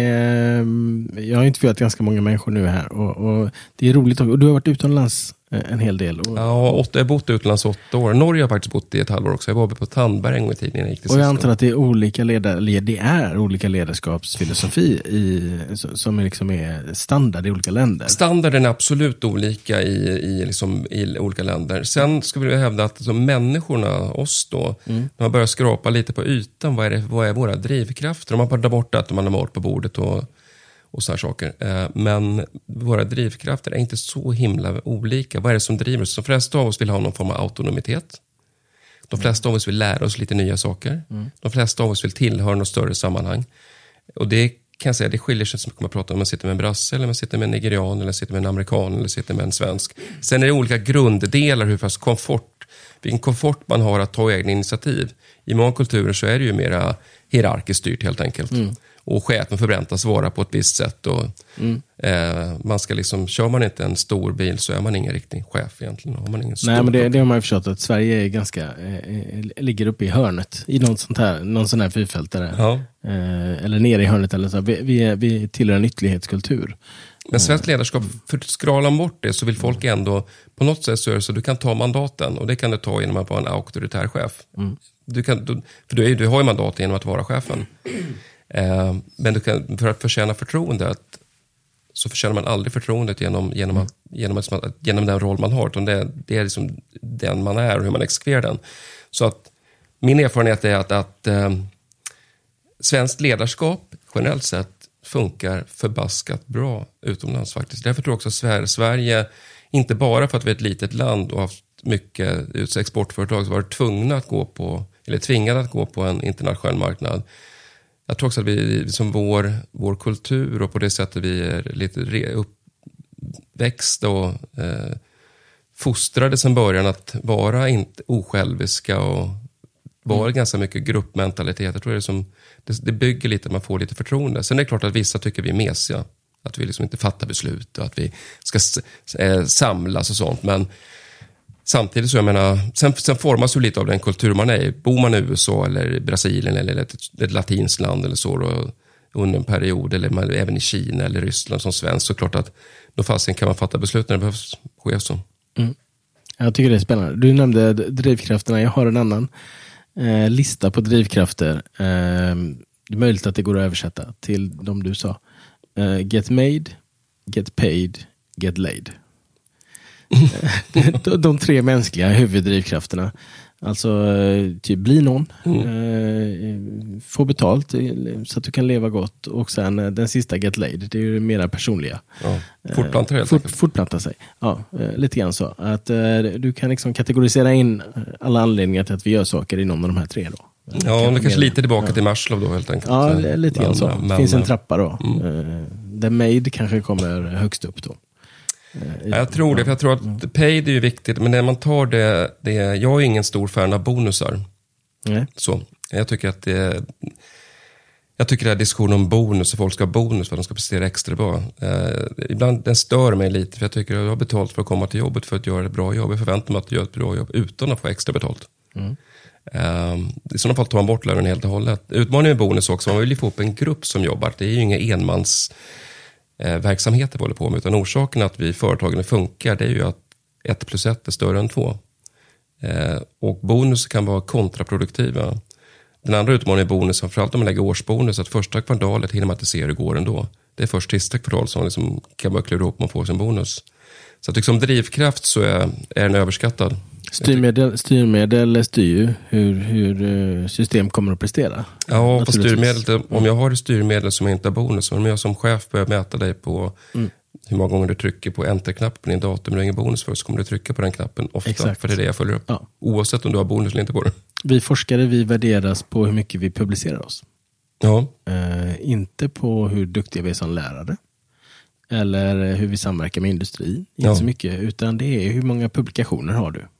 jag har intervjuat ganska många människor nu här och, och det är roligt. Och du har varit utomlands en hel del. Och, ja, åtta, jag har bott utomlands åtta år. Norge har faktiskt bott i ett halvår också. Jag var uppe på Tandberg en gång i tiden innan jag gick till Och jag antar att det är olika, ledar, det är olika ledarskapsfilosofi i, som är, liksom är standard i olika länder. Standarden är absolut olika i, i, liksom, i olika länder. Sen skulle vi hävda att alltså, människorna, oss då, mm. när man börjar skrapa lite på ytan, vad är, det, vad är våra drivkrafter? Om man bara tar bort att man har mat på bordet och och så här saker. Men våra drivkrafter är inte så himla olika. Vad är det som driver oss? De flesta av oss vill ha någon form av autonomitet. De flesta av oss vill lära oss lite nya saker. Mm. De flesta av oss vill tillhöra något större sammanhang. Och det kan jag säga, det skiljer sig så mycket om man pratar om man sitter med en brasse, eller man sitter med en nigerian, eller sitter med en amerikan, eller sitter med en svensk. Sen är det olika grunddelar, hur fast komfort, vilken komfort man har att ta egna initiativ. I många kulturer så är det ju mera hierarkiskt styrt helt enkelt. Mm. Och chefen förväntas vara på ett visst sätt. Och, mm. eh, man ska liksom, kör man inte en stor bil så är man ingen riktig chef egentligen. Har man ingen stor Nej, men det, det har man ju förstått att Sverige är ganska, eh, ligger uppe i hörnet i någon, sånt här, någon sån här fyrfältare. Ja. Eh, eller nere i hörnet. Eller så. Vi, vi, är, vi tillhör en ytterlighetskultur. Men svenskt ledarskap, för att skrala bort det så vill folk ändå, på något sätt så är det så du kan ta mandaten, och det kan du ta genom att vara en auktoritär chef. Mm. Du kan, du, för du, är, du har ju mandat genom att vara chefen. Eh, men du kan, för att förtjäna förtroendet så förtjänar man aldrig förtroendet genom, genom, att, genom, att, genom den roll man har, utan det, det är liksom den man är och hur man exekverar den. Så att min erfarenhet är att, att eh, svenskt ledarskap generellt sett funkar förbaskat bra utomlands faktiskt. Därför tror jag också att Sverige, Sverige, inte bara för att vi är ett litet land och har haft mycket exportföretag som varit tvungna att gå på, eller tvingade att gå på en internationell marknad. Jag tror också att vi, som vår, vår kultur och på det sättet vi är lite uppväxta och eh, fostrade sedan början att vara inte osjälviska och vara mm. ganska mycket gruppmentalitet. Jag tror det, är som, det, det bygger lite att man får lite förtroende. Sen är det klart att vissa tycker vi är mesiga. Att vi liksom inte fattar beslut och att vi ska eh, samlas och sånt. Men samtidigt så jag menar, sen, sen formas ju lite av den kultur man är i. Bor man i U S A eller Brasilien eller ett, ett latinskt land eller så då, under en period, eller man, även i Kina eller Ryssland som svensk, så klart att då fastän kan man fatta beslut när det behövs ske så. Mm. Jag tycker det är spännande. Du nämnde drivkrafterna, jag har en annan eh, lista på drivkrafter. Eh, det är möjligt att det går att översätta till de du sa. Uh, get made, get paid, get laid. de, de tre mänskliga huvuddrivkrafterna. Alltså typ bli någon, mm. eh, få betalt så att du kan leva gott, och sen den sista get laid, det är ju mera personliga. Ja, fortplanta helt Fort, fortplanta sig. Ja, eh, lite grann så. Att eh, du kan liksom kategorisera in alla anledningar till att vi gör saker inom de här tre då. Ja, kanske det kanske lite tillbaka ja. till Maslow då helt enkelt. Ja, lite grann så. Det finns en trappa då. Mm. The Maid kanske kommer högst upp då. Jag tror det, för jag tror att paid är ju viktigt, men när man tar det, det jag är ingen stor fan av bonusar. Nej. Så, jag tycker att det jag tycker det här diskussionen om bonus, och folk ska ha bonus för att de ska prestera extra bra. Eh, ibland den stör mig lite, för jag tycker att jag har betalt för att komma till jobbet för att göra ett bra jobb. Jag förväntar mig att göra ett bra jobb utan att få extra betalt. Mm. Eh, I sådana fall tar man bort lönen helt och hållet. Utmaningen med bonus också, man vill ju få upp en grupp som jobbar. Det är ju inga enmans eh, verksamheter vi håller på med, utan orsaken att vi i företagen funkar, det är ju att ett plus ett är större än två. Eh, och bonus kan vara kontraproduktiva. Den andra utmaningen är bonus, framförallt om man lägger årsbonus, att första kvartalet hinner man inte se hur det går ändå. Det är först sista kvartal som man liksom kan börja klura ihop om man får sin bonus. Så att liksom drivkraft så är, är den överskattad. Styrmedel, styrmedel styr ju hur, hur system kommer att prestera. Ja, på styrmedel, om jag har ett styrmedel som inte har bonus, om jag som chef börjar mäta dig på mm. hur många gånger du trycker på enter-knappen på din dator, men du har ingen bonus för, så kommer du trycka på den knappen ofta. Exakt. För det är det jag följer upp. Ja. Oavsett om du har bonus eller inte på det. Vi forskare, vi värderas på hur mycket vi publicerar oss. Ja. Eh, inte på hur duktiga vi är som lärare. Eller hur vi samverkar med industrin. Inte ja. så mycket, utan det är hur många publikationer har du.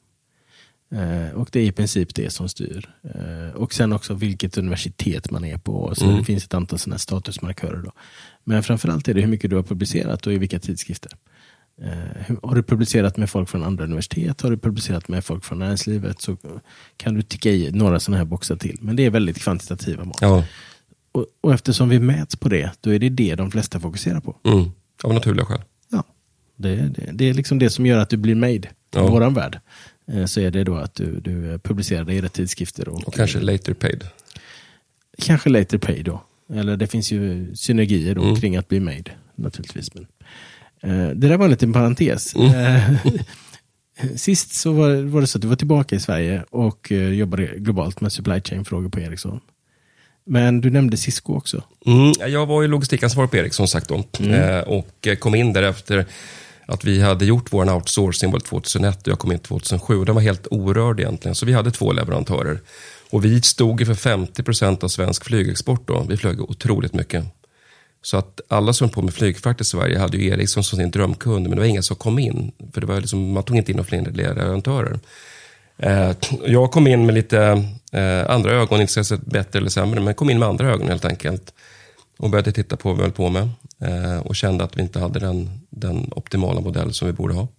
Eh, och det är i princip det som styr. Eh, och sen också vilket universitet man är på. Så mm. det finns ett antal sådana statusmarkörer då. Men framförallt är det hur mycket du har publicerat och i vilka tidskrifter. Eh, har du publicerat med folk från andra universitet, har du publicerat med folk från näringslivet, så kan du ticka i några sådana här boxar till. Men det är väldigt kvantitativa mått. Ja. Och, och eftersom vi mäts på det, då är det det de flesta fokuserar på. Mm. Av naturliga skäl. Ja, det, det, det är liksom det som gör att du blir made ja. i våran värld. Eh, så är det då att du, du publicerar det i rätt tidskrifter. Och, och kanske later paid. Kanske later paid då. Eller det finns ju synergier då mm. kring att bli made, naturligtvis. Men, eh, det där var en liten parentes. Mm. Eh, sist så var, var det så att du var tillbaka i Sverige och eh, jobbade globalt med supply chain-frågor på Ericsson. Men du nämnde Cisco också. Mm, jag var ju logistikansvarig på Ericsson sagt då. Mm. Eh, och kom in där efter att vi hade gjort vår outsourcing både tjugohundraett och jag kom in tjugohundrasju. Och den var helt orörd egentligen. Så vi hade två leverantörer. Och vi stod för femtio procent av svensk flygexport då. Vi flög otroligt mycket. Så att alla som på med flygfrakt i Sverige hade ju Ericsson som sin drömkund. Men det var ingen som kom in. För det var liksom, man tog inte in några fler leverantörer. Eh, jag kom in med lite eh, andra ögon. Inte så bättre eller sämre. Men kom in med andra ögon helt enkelt. Och började titta på vad vi höll på med. Eh, och kände att vi inte hade den, den optimala modell som vi borde ha.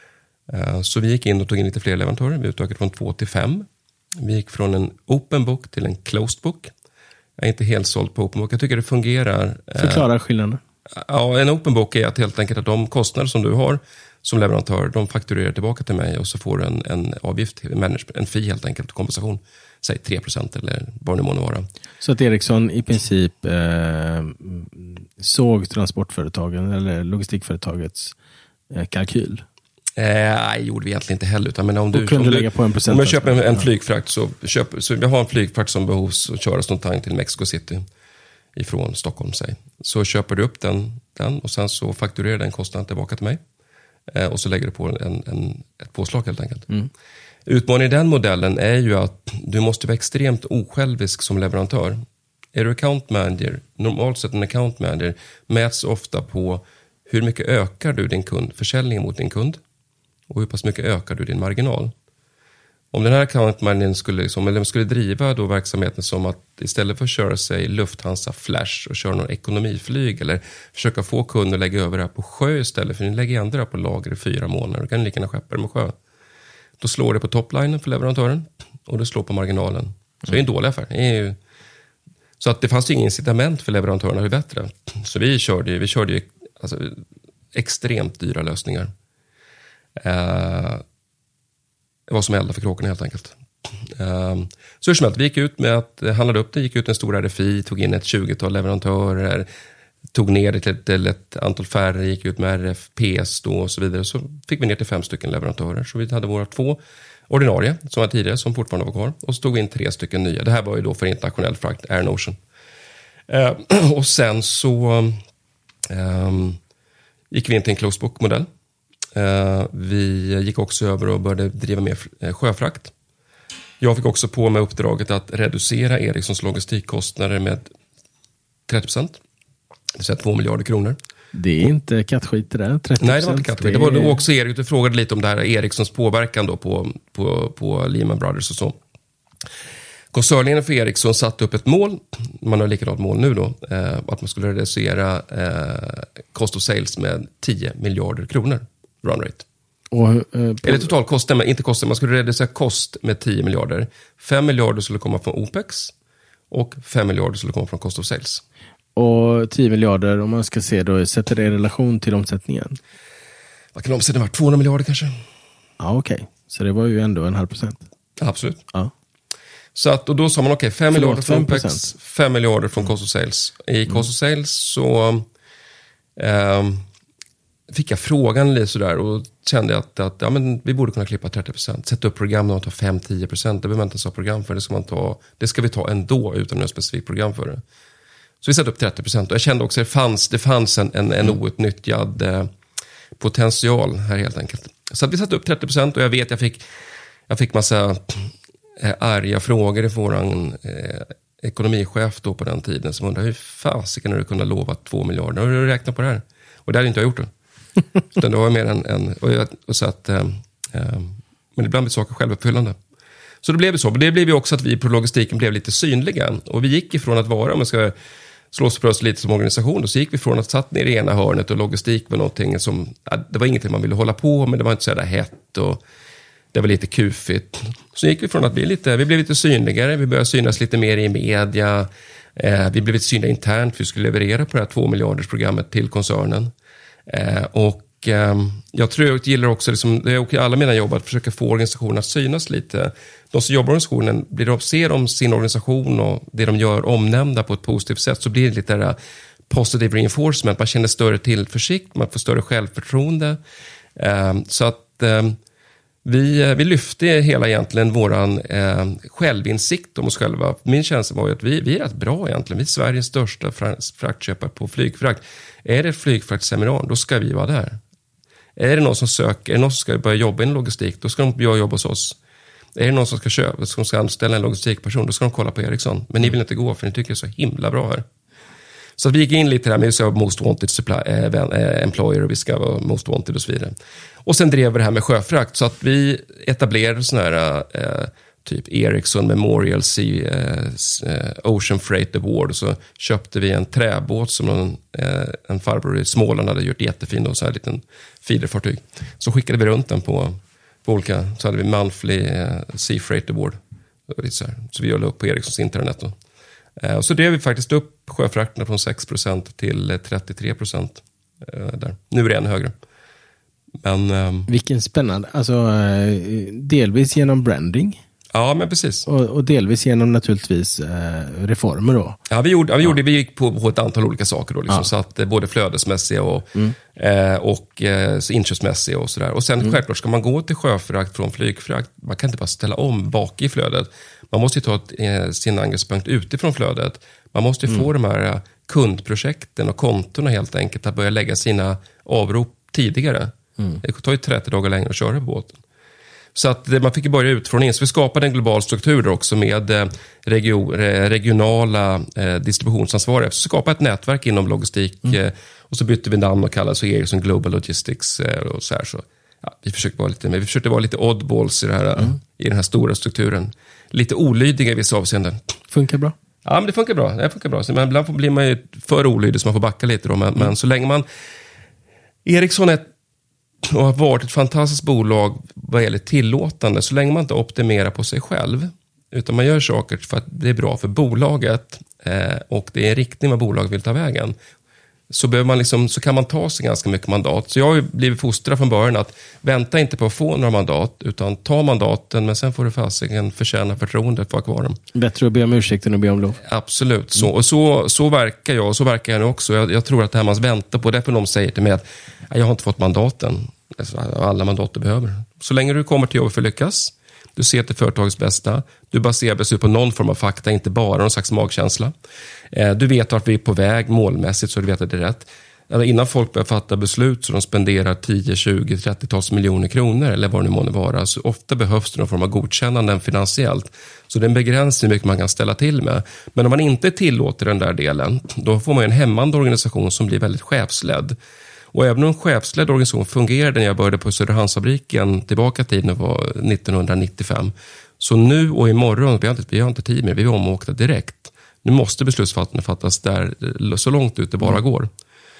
Eh, så vi gick in och tog in lite fler leverantörer. Vi utökade från två till fem. Vi gick från en open book till en closed book. Jag är inte helt såld på open book. Jag tycker det fungerar. Förklara skillnaden. Ja, en open book är att helt enkelt att de kostnader som du har som leverantör, de fakturerar tillbaka till mig och så får du en, en avgift, en fee helt enkelt, kompensation. Säg tre procent eller vad det må vara. Så att Ericsson i princip eh, såg transportföretagen eller logistikföretagets eh, kalkyl? Nej, gjorde vi egentligen inte heller. Utan, men om du, kunde om lägga du, på en procent. Om jag köper en, en flygfrakt så, köp, så jag har en flygfrakt som behövs att köras någonting till Mexico City ifrån Stockholm. Säg. Så köper du upp den, den och sen så fakturerar den kostnaden tillbaka till mig. Eh, och så lägger du på en, en, ett påslag helt enkelt. Mm. Utmaningen i den modellen är ju att du måste vara extremt osjälvisk som leverantör. Är du account manager, normalt sett en account manager, mäts ofta på hur mycket ökar du din kund, försäljningen mot din kund. Och hur pass mycket ökar du din marginal? Om den här account managern skulle, liksom, eller skulle driva då verksamheten som att istället för att köra sig Lufthansa Flash och köra någon ekonomiflyg eller försöka få kunder att lägga över det här på sjö istället, för ni lägger ändå det här på lager i fyra månader, då kan ni lika gärna skeppa det med sjö. Då slår det på toplinen för leverantören och det slår på marginalen. Så det är en dålig affär. Det är ju... Så att det fanns ju ingen incitament för leverantörerna att bli bättre. Så vi körde ju, vi körde ju alltså, extremt dyra lösningar. Uh, det var som elda för kråkorna helt enkelt. Uh, så hur som helst, vi gick ut med att handlade upp det, gick ut en stor R F I, tog in ett tjugotal leverantörer, tog ner det till ett, till ett antal färre, gick ut med R F P S då och så vidare. Så fick vi ner till fem stycken leverantörer. Så vi hade våra två ordinarie som var tidigare, som fortfarande var kvar. Och så tog vi in tre stycken nya. Det här var ju då för internationell frakt, Air and Ocean. Eh, och sen så eh, gick vi in till en closed book-modell. Eh, vi gick också över och började driva mer sjöfrakt. Jag fick också på mig uppdraget att reducera Ericssons logistikkostnader med trettio procent. Det vill säga två miljarder kronor. Det är inte kattskit det där, trettio procent. Nej, det var inte kattskit. Det var då också Erik, du frågade lite om det här Ericssons påverkan då på, på, på Lehman Brothers och så. Koncernledningen för Ericsson satte upp ett mål, man har likadant mål nu då, eh, att man skulle reducera eh, cost of sales med tio miljarder kronor, run rate. Och, eh, på... Eller total kostnad, men inte kostnad, man skulle reducera kost med tio miljarder. fem miljarder skulle komma från OPEX och fem miljarder skulle komma från cost of sales. Och tio miljarder, om man ska se då, sätter det i relation till omsättningen? Vad kan omsättningen vara? tvåhundra miljarder kanske? Ja, okej. Okay. Så det var ju ändå en halv procent. Absolut. Ja. Så att, och då sa man okej, okay, fem miljarder från fem OPEX, fem miljarder från cost of sales. I cost of sales så eh, fick jag frågan lite sådär och kände att, att ja, men vi borde kunna klippa trettio procent. Sätta upp program och ta fem till tio procent. Det behöver man inte ha program för. Det ska, man ta, det ska vi ta ändå utan något specifikt program för det. Så vi satte upp trettio procent. Och jag kände också att det fanns, det fanns en, en, en outnyttjad eh, potential här helt enkelt. Så att vi satte upp trettio procent och jag vet jag fick, jag fick massa eh, arga frågor i våran eh, ekonomichef då på den tiden som undrade hur fasiken har du kunnat lova två miljarder? Hur har du räknat på det här? Och det hade inte jag gjort det. Utan det var mer en, en och jag, och så att, eh, eh, men ibland blir saker självuppfyllande. Så det blev så. Det blev ju också att vi på logistiken blev lite synliga. Och vi gick ifrån att vara, om man ska slå sig på oss lite som organisation, och så gick vi från att satt ner i ena hörnet och logistik var någonting som, ja, det var ingenting man ville hålla på med, det var inte så där hett och det var lite kufigt. Så gick vi från att bli lite, vi blev lite synligare, vi började synas lite mer i media, eh, vi blev lite synliga internt, för vi skulle leverera på det här två miljarders programmet till koncernen. Eh, och eh, jag tror jag gillar också, liksom, det är alla mina jobb att försöka få organisationen att synas lite. De som jobbar i organisationen, blir de ser om sin organisation och det de gör omnämnda på ett positivt sätt, så blir det lite där positive reinforcement. Man känner större tillförsikt, man får större självförtroende. Eh, så att eh, vi, vi lyfte hela egentligen våran eh, självinsikt om oss själva. Min känsla var ju att vi, vi är rätt bra egentligen. Vi är Sveriges största fraktköpare på flygfrakt. Är det ett flygfraktseminarium, då ska vi vara där. Är det någon som söker, är det någon som ska börja jobba i en logistik, då ska de jobba hos oss. Är det någon som ska köpa, som ska anställa en logistikperson, då ska de kolla på Ericsson. Men ni vill inte gå för ni tycker det är så himla bra här. Så vi gick in lite där med att most wanted supply, äh, employer och vi ska vara most wanted och så vidare. Och sen drev vi det här med sjöfrakt så att vi etablerade sån här äh, typ Ericsson Memorial Sea äh, Ocean Freight Award, och så köpte vi en träbåt som en, äh, en farbror i Småland hade gjort jättefin och så här liten feederfartyg. Så skickade vi runt den på, på olika, så hade vi monthly äh, Sea Freight Award. Så, här. Så vi höll upp på Ericssons internet då. Och så drev vi faktiskt upp sjöfrakterna från sex procent till trettiotre procent där. Nu är det ännu högre. Men, um... Vilken spännande. Alltså, delvis genom branding. Ja, men precis. Och, och delvis genom naturligtvis eh, reformer då. Ja, vi gjorde, ja, vi, gjorde, vi gick på, på ett antal olika saker då. Liksom, ja. Så att eh, både flödesmässiga och, mm. eh, och eh, inköpsmässiga och sådär. Och sen mm. självklart ska man gå till sjöfrakt från flygfrakt. Man kan inte bara ställa om bak i flödet. Man måste ju ta ett, eh, sin angreppspunkt utifrån flödet. Man måste ju mm. få de här kundprojekten och kontorna helt enkelt att börja lägga sina avrop tidigare. Mm. Det tar ju trettio dagar längre att köra på båten. Så att man fick ju börja ut från in. Så vi skapade en global struktur också med region, regionala eh, distributionsansvariga. Så skapade ett nätverk inom logistik mm. eh, och så bytte vi namn och kallade oss Ericsson Global Logistics eh, och så här. Så, ja, vi försökte vara lite, men vi försökte vara lite oddballs i, det här, mm. i den här stora strukturen. Lite olydiga i vissa avseenden. Funkar bra. Ja, men det funkar bra. Det funkar bra. Så, men ibland blir man ju för olydig så man får backa lite då. Men, mm. men så länge man... Ericsson är och har varit ett fantastiskt bolag vad gäller tillåtande, så länge man inte optimerar på sig själv, utan man gör saker för att det är bra för bolaget eh, och det är en riktning vad bolaget vill ta vägen. så, behöver man liksom, så kan man ta sig ganska mycket mandat. Så jag har ju blivit fostrad från början att vänta inte på att få några mandat, utan ta mandaten, men sen får du fasiken förtjäna förtroendet för att vara dem. Bättre att be om ursäkt än att be om lov. Absolut, så, och så, så verkar jag, och så verkar jag nu också. Jag, jag tror att det här man väntar på, därför de säger till mig att jag har inte fått mandaten, alla mandat du behöver. Så länge du kommer till jobbet för att lyckas, du ser till företagets bästa, du baserar beslut på någon form av fakta, inte bara någon slags magkänsla. Du vet att vi är på väg målmässigt, så du vet att det är rätt. Innan folk börjar fatta beslut så de spenderar tio, tjugo, trettio miljoner kronor eller vad det nu må vara, så ofta behövs det någon form av godkännanden finansiellt. Så det är en begränsning hur mycket man kan ställa till med. Men om man inte tillåter den där delen, då får man en hämmande organisation som blir väldigt chefsledd. Och även om en chefsledd organisation fungerade när jag började på Söderhamnsfabriken tillbaka till när det var nittonhundranittiofem. Så nu och imorgon, vi har inte, vi har inte tid med, vi är omåkta direkt. Nu måste beslutsfattarna fattas där så långt ut det bara går.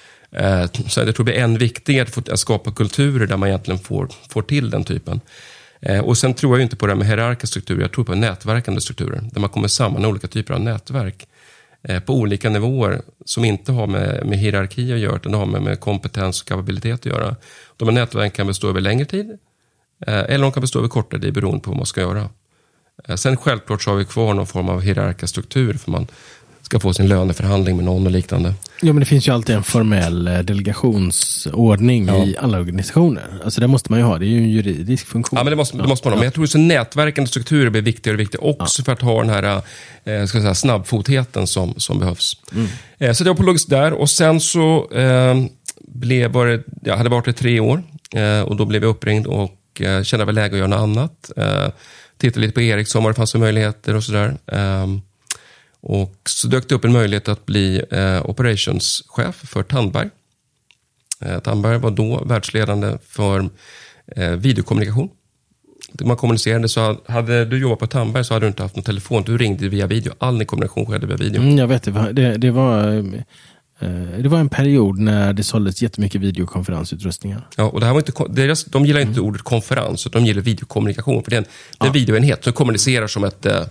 Så jag tror det är än viktigare att skapa kulturer där man egentligen får, får till den typen. Och sen tror jag inte på det med hierarkiska strukturer, jag tror på nätverkande strukturer. Där man kommer samman olika typer av nätverk på olika nivåer som inte har med, med hierarki att göra, utan det har med, med kompetens och kapabilitet att göra. De här nätverken kan bestå över längre tid eller de kan bestå över kortare tid beroende på vad man ska göra. Sen självklart så har vi kvar någon form av hierarkiska struktur för man ska få sin löneförhandling med någon och liknande. Ja, men det finns ju alltid en formell delegationsordning ja. i alla organisationer. Alltså det måste man ju ha, det är ju en juridisk funktion. Ja, men det måste, det måste man ha. Men jag tror att nätverkande strukturer blir viktigare och viktigare också ja. för att ha den här eh, ska jag säga, snabbfotheten som, som behövs. Mm. Eh, så det var på Logis där och sen så eh, blev det, jag hade varit i tre år eh, och då blev jag uppringd och eh, kände väl läge att göra något annat. Eh, tittade lite på Ericsson, vad det fanns för möjligheter och sådär. Eh, Och så dök det upp en möjlighet att bli eh, operationschef för Tandberg. Eh, Tandberg var då världsledande för eh, videokommunikation. När man kommunicerade så hade du jobbat på Tandberg så hade du inte haft någon telefon. Du ringde via video. All din kommunikation skedde via video. Mm, jag vet det. Det, det, var, eh, det var en period när det såldes jättemycket videokonferensutrustningar. Ja, och det här var inte, deras, de gillar inte mm. ordet konferens, utan de gillar videokommunikation. För det är en, det är en ja. videoenhet som kommunicerar som ett... Eh,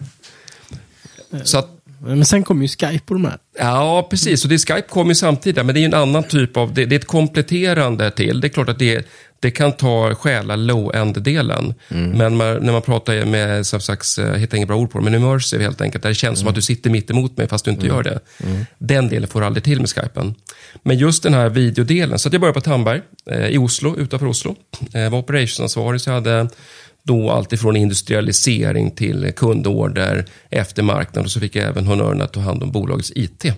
Så att, men sen kom ju Skype på de här. Ja, precis. Och det Skype kom ju samtidigt. Men det är ju en annan typ av... Det, det är ett kompletterande till. Det är klart att det, det kan ta själa low-end-delen. Mm. Men man, när man pratar med som sagt, jag hittar inget bra ord på det, men immersive helt enkelt. Där det känns mm. som att du sitter mitt emot mig fast du inte mm. gör det. Mm. Den delen får du aldrig till med Skypen. Men just den här videodelen. Så att jag började på Tandberg eh, i Oslo, utanför Oslo. Jag var operationsansvarig så jag hade... Då allt ifrån industrialisering till kundorder, eftermarknad och så fick jag även honören att ta hand om bolagets I T.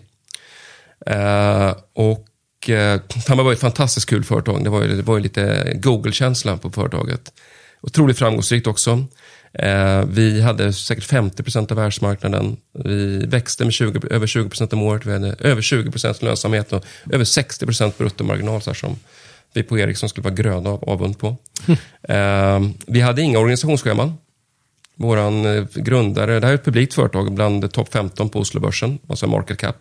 Uh, och uh, Tandberg var ett fantastiskt kul företag. Det var ju, det var ju lite Google-känsla på företaget. Otroligt framgångsrikt också. Uh, vi hade säkert femtio procent av världsmarknaden. Vi växte med tjugo, över tjugo procent om året. Vi hade över tjugo procent lönsamhet och över sextio procent bruttomarginal så här som vi på Ericsson skulle vara gröna av avund på. Mm. Uh, vi hade inga organisationsscheman. Våran uh, grundare, det här är ett publikt företag bland topp femton på Oslobörsen, alltså market cap.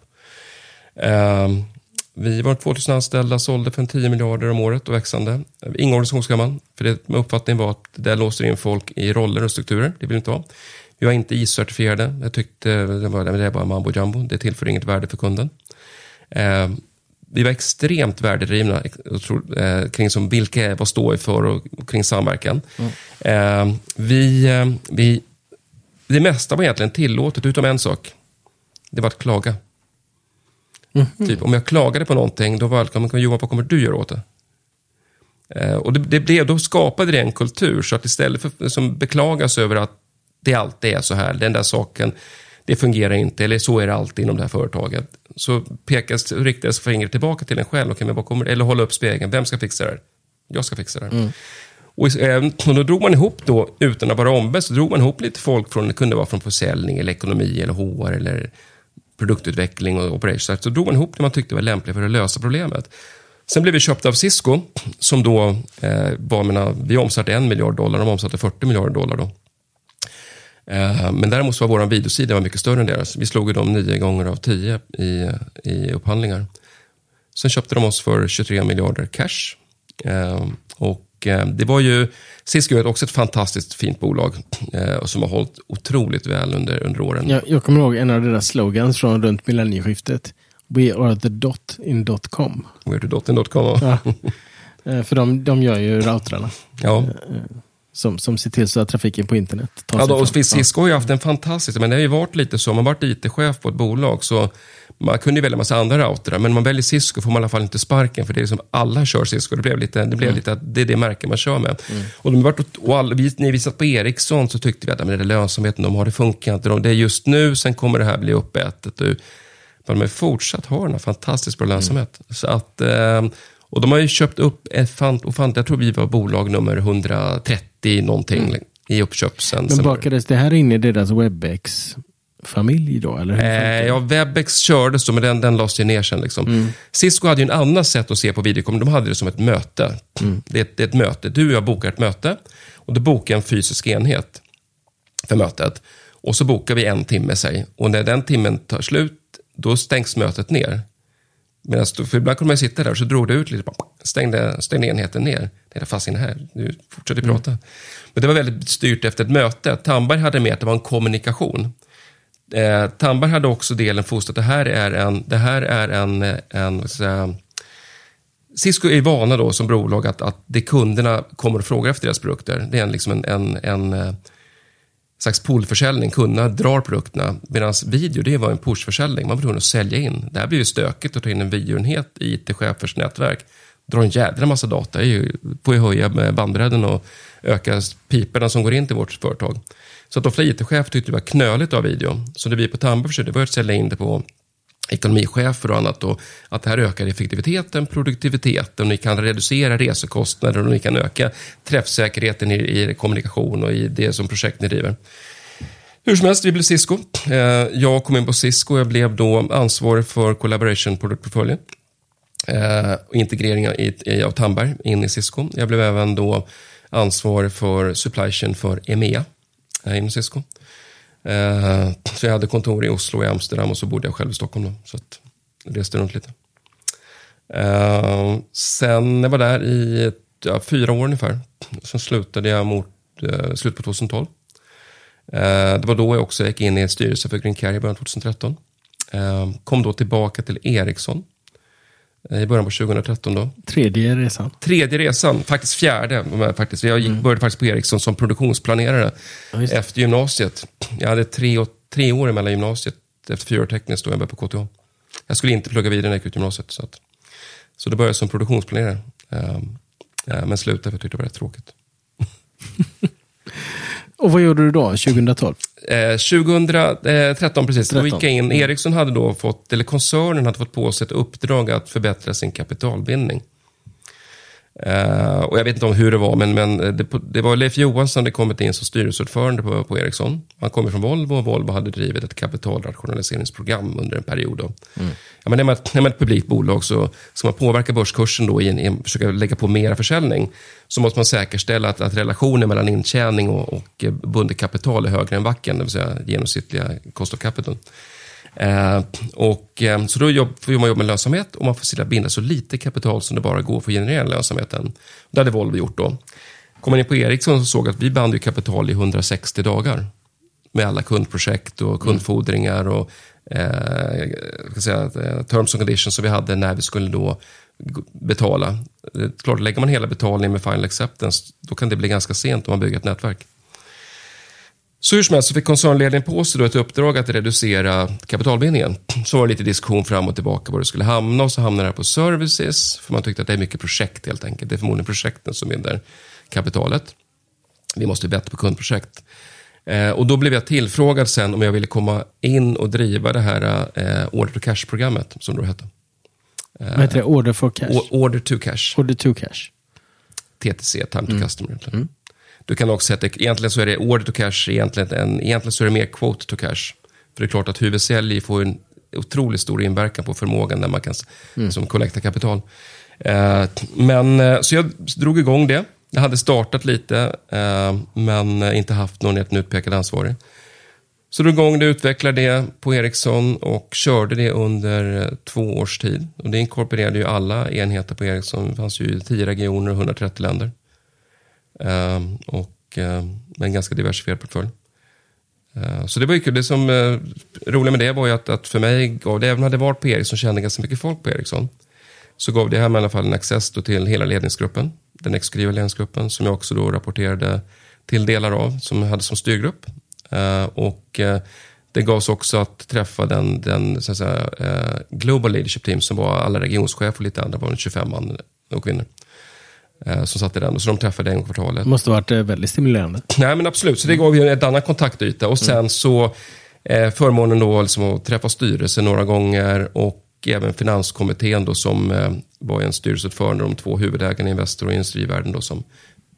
Uh, vi var tvåtusen anställda, sålde för tio miljarder om året och växande. Inga organisationsscheman, för det med uppfattning var att det låser in folk i roller och strukturer. Det vill vi inte ha. Vi var inte I S-certifierade. Jag tyckte det var, det var mambo jumbo. Det tillför inget värde för kunden. Uh, Vi var extremt värdedrivna eh, kring som vilka vad står vi för och, och kring samverkan. Mm. Eh, vi, eh, vi, det mesta var egentligen tillåtet utom en sak. Det var att klaga. Mm. Typ, om jag klagade på någonting, då var välkommen, Johan, vad kommer du göra åt det? Eh, och det, det blev, då skapade det en kultur så att istället för som beklagas över att det alltid är så här, den där saken det fungerar inte, eller så är det alltid inom det här företaget. Så pekas, riktas fingret tillbaka till en själv. Okay, men vad kommer, eller hålla upp spegeln. Vem ska fixa det här? Jag ska fixa det här. Mm. Och, och då drog man ihop då, utan att vara ombedd, så drog man ihop lite folk från, det kunde vara från försäljning, eller ekonomi, eller H R, eller produktutveckling och operations. Så drog man ihop det man tyckte var lämpligt för att lösa problemet. Sen blev vi köpta av Cisco, som då eh, var, menar, vi omsatte en miljard dollar, de omsatte fyrtio miljarder dollar då. Men däremot så var vår videosida var mycket större än deras. Vi slog ju dem nio gånger av tio i, i upphandlingar. Sen köpte de oss för tjugotre miljarder cash. Och det var ju, Cisco är också ett fantastiskt fint bolag som har hållit otroligt väl under, under åren. Jag, jag kommer ihåg en av deras slogans från runt millennieskiftet. We are the dot in dot com. We are the dot in dot com. Ja. För de, de gör ju routrarna. Ja. Som, som ser till så att trafiken på internet tar ja, sig då, fram. Cisco har ju haft en fantastisk, men det har ju varit lite så, man har varit I T-chef på ett bolag så man kunde ju välja en massa andra routrar, men om man väljer Cisco får man i alla fall inte sparken, för det är som alla kör Cisco, det blev lite, det blev mm. lite att det är det märket man kör med. Mm. Och, de har varit, och all, vi, när vi satt på Ericsson så tyckte vi att men det är lönsamheten, de har det funkat, det är just nu, sen kommer det här bli uppätet. Och, men de har fortsatt ha den här fantastiskt bra lönsamhet. Mm. Så att, och de har ju köpt upp ett fant, och fant, jag tror vi var bolag nummer hundratrettio någonting mm. i uppköp sen. Men bakades det här in i deras WebEx familj då? Eller hur eh, ja, WebEx kördes då, men den, den lades ju ner sen. Liksom. Mm. Cisco hade ju en annan sätt att se på videokom. De hade det som ett möte. Mm. Det, är ett, det är ett möte. Du och jag bokar ett möte och då bokar en fysisk enhet för mötet. Och så bokar vi en timme sig. Och när den timmen tar slut, då stängs mötet ner. Medan, för ibland kunde man sitta där och så drog det ut lite, stängde, stängde enheten ner. Det är fast inne här, nu fortsätter vi prata. Mm. Men det var väldigt styrt efter ett möte. Tandberg hade med att det var en kommunikation. Eh, Tandberg hade också delen fostrat. Det här är en, det här är en, en vad ska jag säga, Cisco är vana då som bolag att, att det kunderna kommer och frågar efter deras produkter. Det är en, liksom en, en, en, en slags poolförsäljning. Kunderna drar produkterna. Medan video, det var en pushförsäljning. Man var tvungen att sälja in. Det här blir ju stökigt att ta in en videoenhet i I T-chefers nätverk. Dra en jädra massa data. Det får ju höja med bandbredden och öka piperna som går in till vårt företag. Så att de flera I T-chefer tyckte det var knöligt av video. Så det vi på Tandberg försökte börja sälja in det på ekonomichefer och annat. Och att det här ökar effektiviteten, produktiviteten. Och ni kan reducera resekostnader och ni kan öka träffsäkerheten i, i kommunikation och i det som projekt ni driver. Hur som helst, vi blev Cisco. Jag kom in på Cisco. Jag blev då ansvarig för collaboration produktportföljen. Och integrering av Tandberg in i Cisco. Jag blev även då ansvarig för supply chain för EMEA inom Cisco. Eh, så jag hade kontor i Oslo och i Amsterdam och så bodde jag själv i Stockholm då, så att jag reste runt lite. Eh, sen jag var där i ja, fyra år ungefär. Sen slutade jag mot eh, slut på tjugohundratolv. Eh, det var då jag också gick in i en styrelse för Green Carrier i början tjugotretton. Eh, kom då tillbaka till Ericsson i början på tjugotretton då. Tredje resan. Tredje resan, faktiskt fjärde. Faktiskt. Jag gick, började faktiskt på Ericsson som produktionsplanerare ja, efter gymnasiet. Jag hade tre, och, tre år mellan gymnasiet. Efter fyra år tekniskt då jag började på K T H. Jag skulle inte plugga vidare när jag gick ut gymnasiet. Så, att, så då började jag som produktionsplanerare. Um, uh, men slutade för jag tyckte det var rätt tråkigt. Och vad gjorde du då, tjugotolv? Eh, tjugotretton precis, tretton. Då gick jag in. Ericsson hade då fått, eller koncernen hade fått på sig ett uppdrag att förbättra sin kapitalbindning. Eh, och jag vet inte om hur det var, men, men det, det var Leif Johansson det kommit in som styrelseordförande på, på Ericsson. Han kom från Volvo och Volvo hade drivit ett kapitalrationaliseringsprogram under en period. Då. Mm. Ja, men när, man, när man är ett publikt bolag så ska man påverka börskursen då i en, i en, försöka lägga på mera försäljning. Så måste man säkerställa att, att relationen mellan intjäning och, och bundet kapital är högre än vacken, det vill säga genomsnittliga cost of capital. Eh, och, eh, så då jobb, får man jobba med lönsamhet och man får sida binda så lite kapital som det bara går för att generera lönsamheten. Det hade Volvo gjort då. Kom man in på Ericsson så såg att vi band ju kapital i hundrasextio dagar med alla kundprojekt och kundfordringar och eh, ska säga, terms and conditions som vi hade när vi skulle då betala. Klart, lägger man hela betalningen med final acceptance då kan det bli ganska sent om man bygger ett nätverk. Så hur som helst så fick koncernledningen på sig då ett uppdrag att reducera kapitalbindningen. Så var det lite diskussion fram och tillbaka var det skulle hamna och så hamnade det här på services. För man tyckte att det är mycket projekt helt enkelt. Det är förmodligen projekten som binder kapitalet. Vi måste bli bättre på kundprojekt. Eh, och då blev jag tillfrågad sen om jag ville komma in och driva det här eh, Order to Cash-programmet som det då hette. Eh, Vad heter det? Order for Cash? Order to Cash. Order to Cash. T T C, Time to mm. Customer. Mm. Du kan också säga att egentligen så är det order to cash, egentligen, en, egentligen så är det mer quote to cash. För det är klart att huvudsälj får en otroligt stor inverkan på förmågan när man kan mm. som kollekta kapital. Eh, men så jag drog igång det. Jag hade startat lite eh, men inte haft någon helt utpekad ansvarig. Så drog igång det, utvecklade det på Ericsson och körde det under två års tid. Och det inkorporerade ju alla enheter på Ericsson. Det fanns ju tio regioner och hundratrettio länder. Uh, och uh, med en ganska diversifierad portfölj. Så det var ju kul. Det som uh, roliga med det var ju att, att för mig gav det, även om jag hade varit på Ericsson, kände ganska mycket folk på Ericsson, så gav det här med i alla fall en access då till hela ledningsgruppen, den exekutiva ledningsgruppen, som jag också då rapporterade till delar av, som jag hade som styrgrupp. Uh, och uh, det gavs också att träffa den, den så att säga, uh, Global Leadership Team, som var alla regionschefer och lite andra, var tjugofem man och kvinnor. Som satt i den, och så de träffade en kvartalet. Det måste ha varit väldigt stimulerande. Nej, men absolut, så det gav ju ett annat kontaktyta. Och sen mm. så eh, förmånen då liksom att träffa styrelsen några gånger, och även finanskommittén då, som eh, var en styrelseordförande, de två huvudägarna i Investor och Industrivärden då, som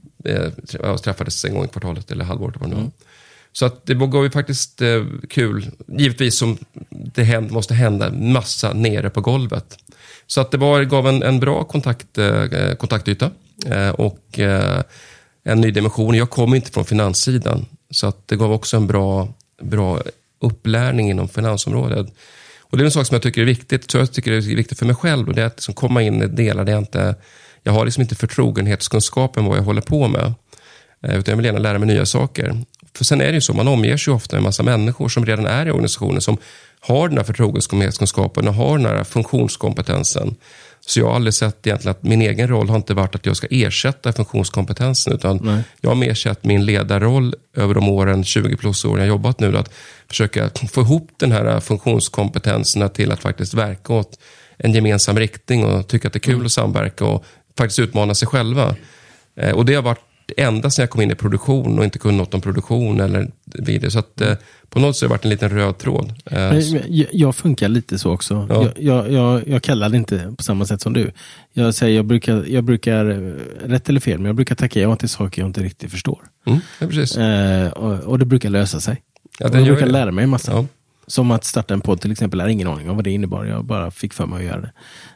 eh, träffades en gång i kvartalet eller halvåret. Mm. Så att det gav ju faktiskt eh, kul. Givetvis som det händ, måste hända massa nere på golvet. Så att det var, gav en, en bra kontakt, eh, kontaktyta eh, och eh, en ny dimension. Jag kom inte från finanssidan, så att det gav också en bra, bra upplärning inom finansområdet. Och det är en sak som jag tycker är viktigt, så jag tycker det är viktigt för mig själv, och det är att liksom komma in i delar där jag inte, jag har liksom inte förtrogenhetskunskapen vad jag håller på med, eh, utan jag vill gärna lära mig nya saker. För sen är det ju så, man omger sig ofta med en massa människor som redan är i organisationen, som har den här förtrogenhetskunskapen och har den här funktionskompetensen. Så jag har aldrig sett egentligen att min egen roll har inte varit att jag ska ersätta funktionskompetensen, utan Nej. jag har mer sett min ledarroll över de åren, tjugo plus år jag har jobbat nu, att försöka få ihop den här funktionskompetenserna till att faktiskt verka åt en gemensam riktning och tycka att det är kul mm. att samverka och faktiskt utmana sig själva. Och det har varit ända sedan jag kom in i produktion och inte kunde något om produktion eller vidare. Så att eh, på något sätt har det varit en liten röd tråd. Eh, jag, jag funkar lite så också. Ja. Jag, jag, jag, jag kallar det inte på samma sätt som du. Jag säger, jag brukar, jag brukar rätt eller fel, men jag brukar tacka ja till saker jag inte riktigt förstår. Mm, ja, precis. Eh, och, och det brukar lösa sig. Ja, det jag brukar det. lära mig en massa. Ja. Som att starta en podd till exempel, är ingen aning om vad det innebar. Jag bara fick för mig att göra det.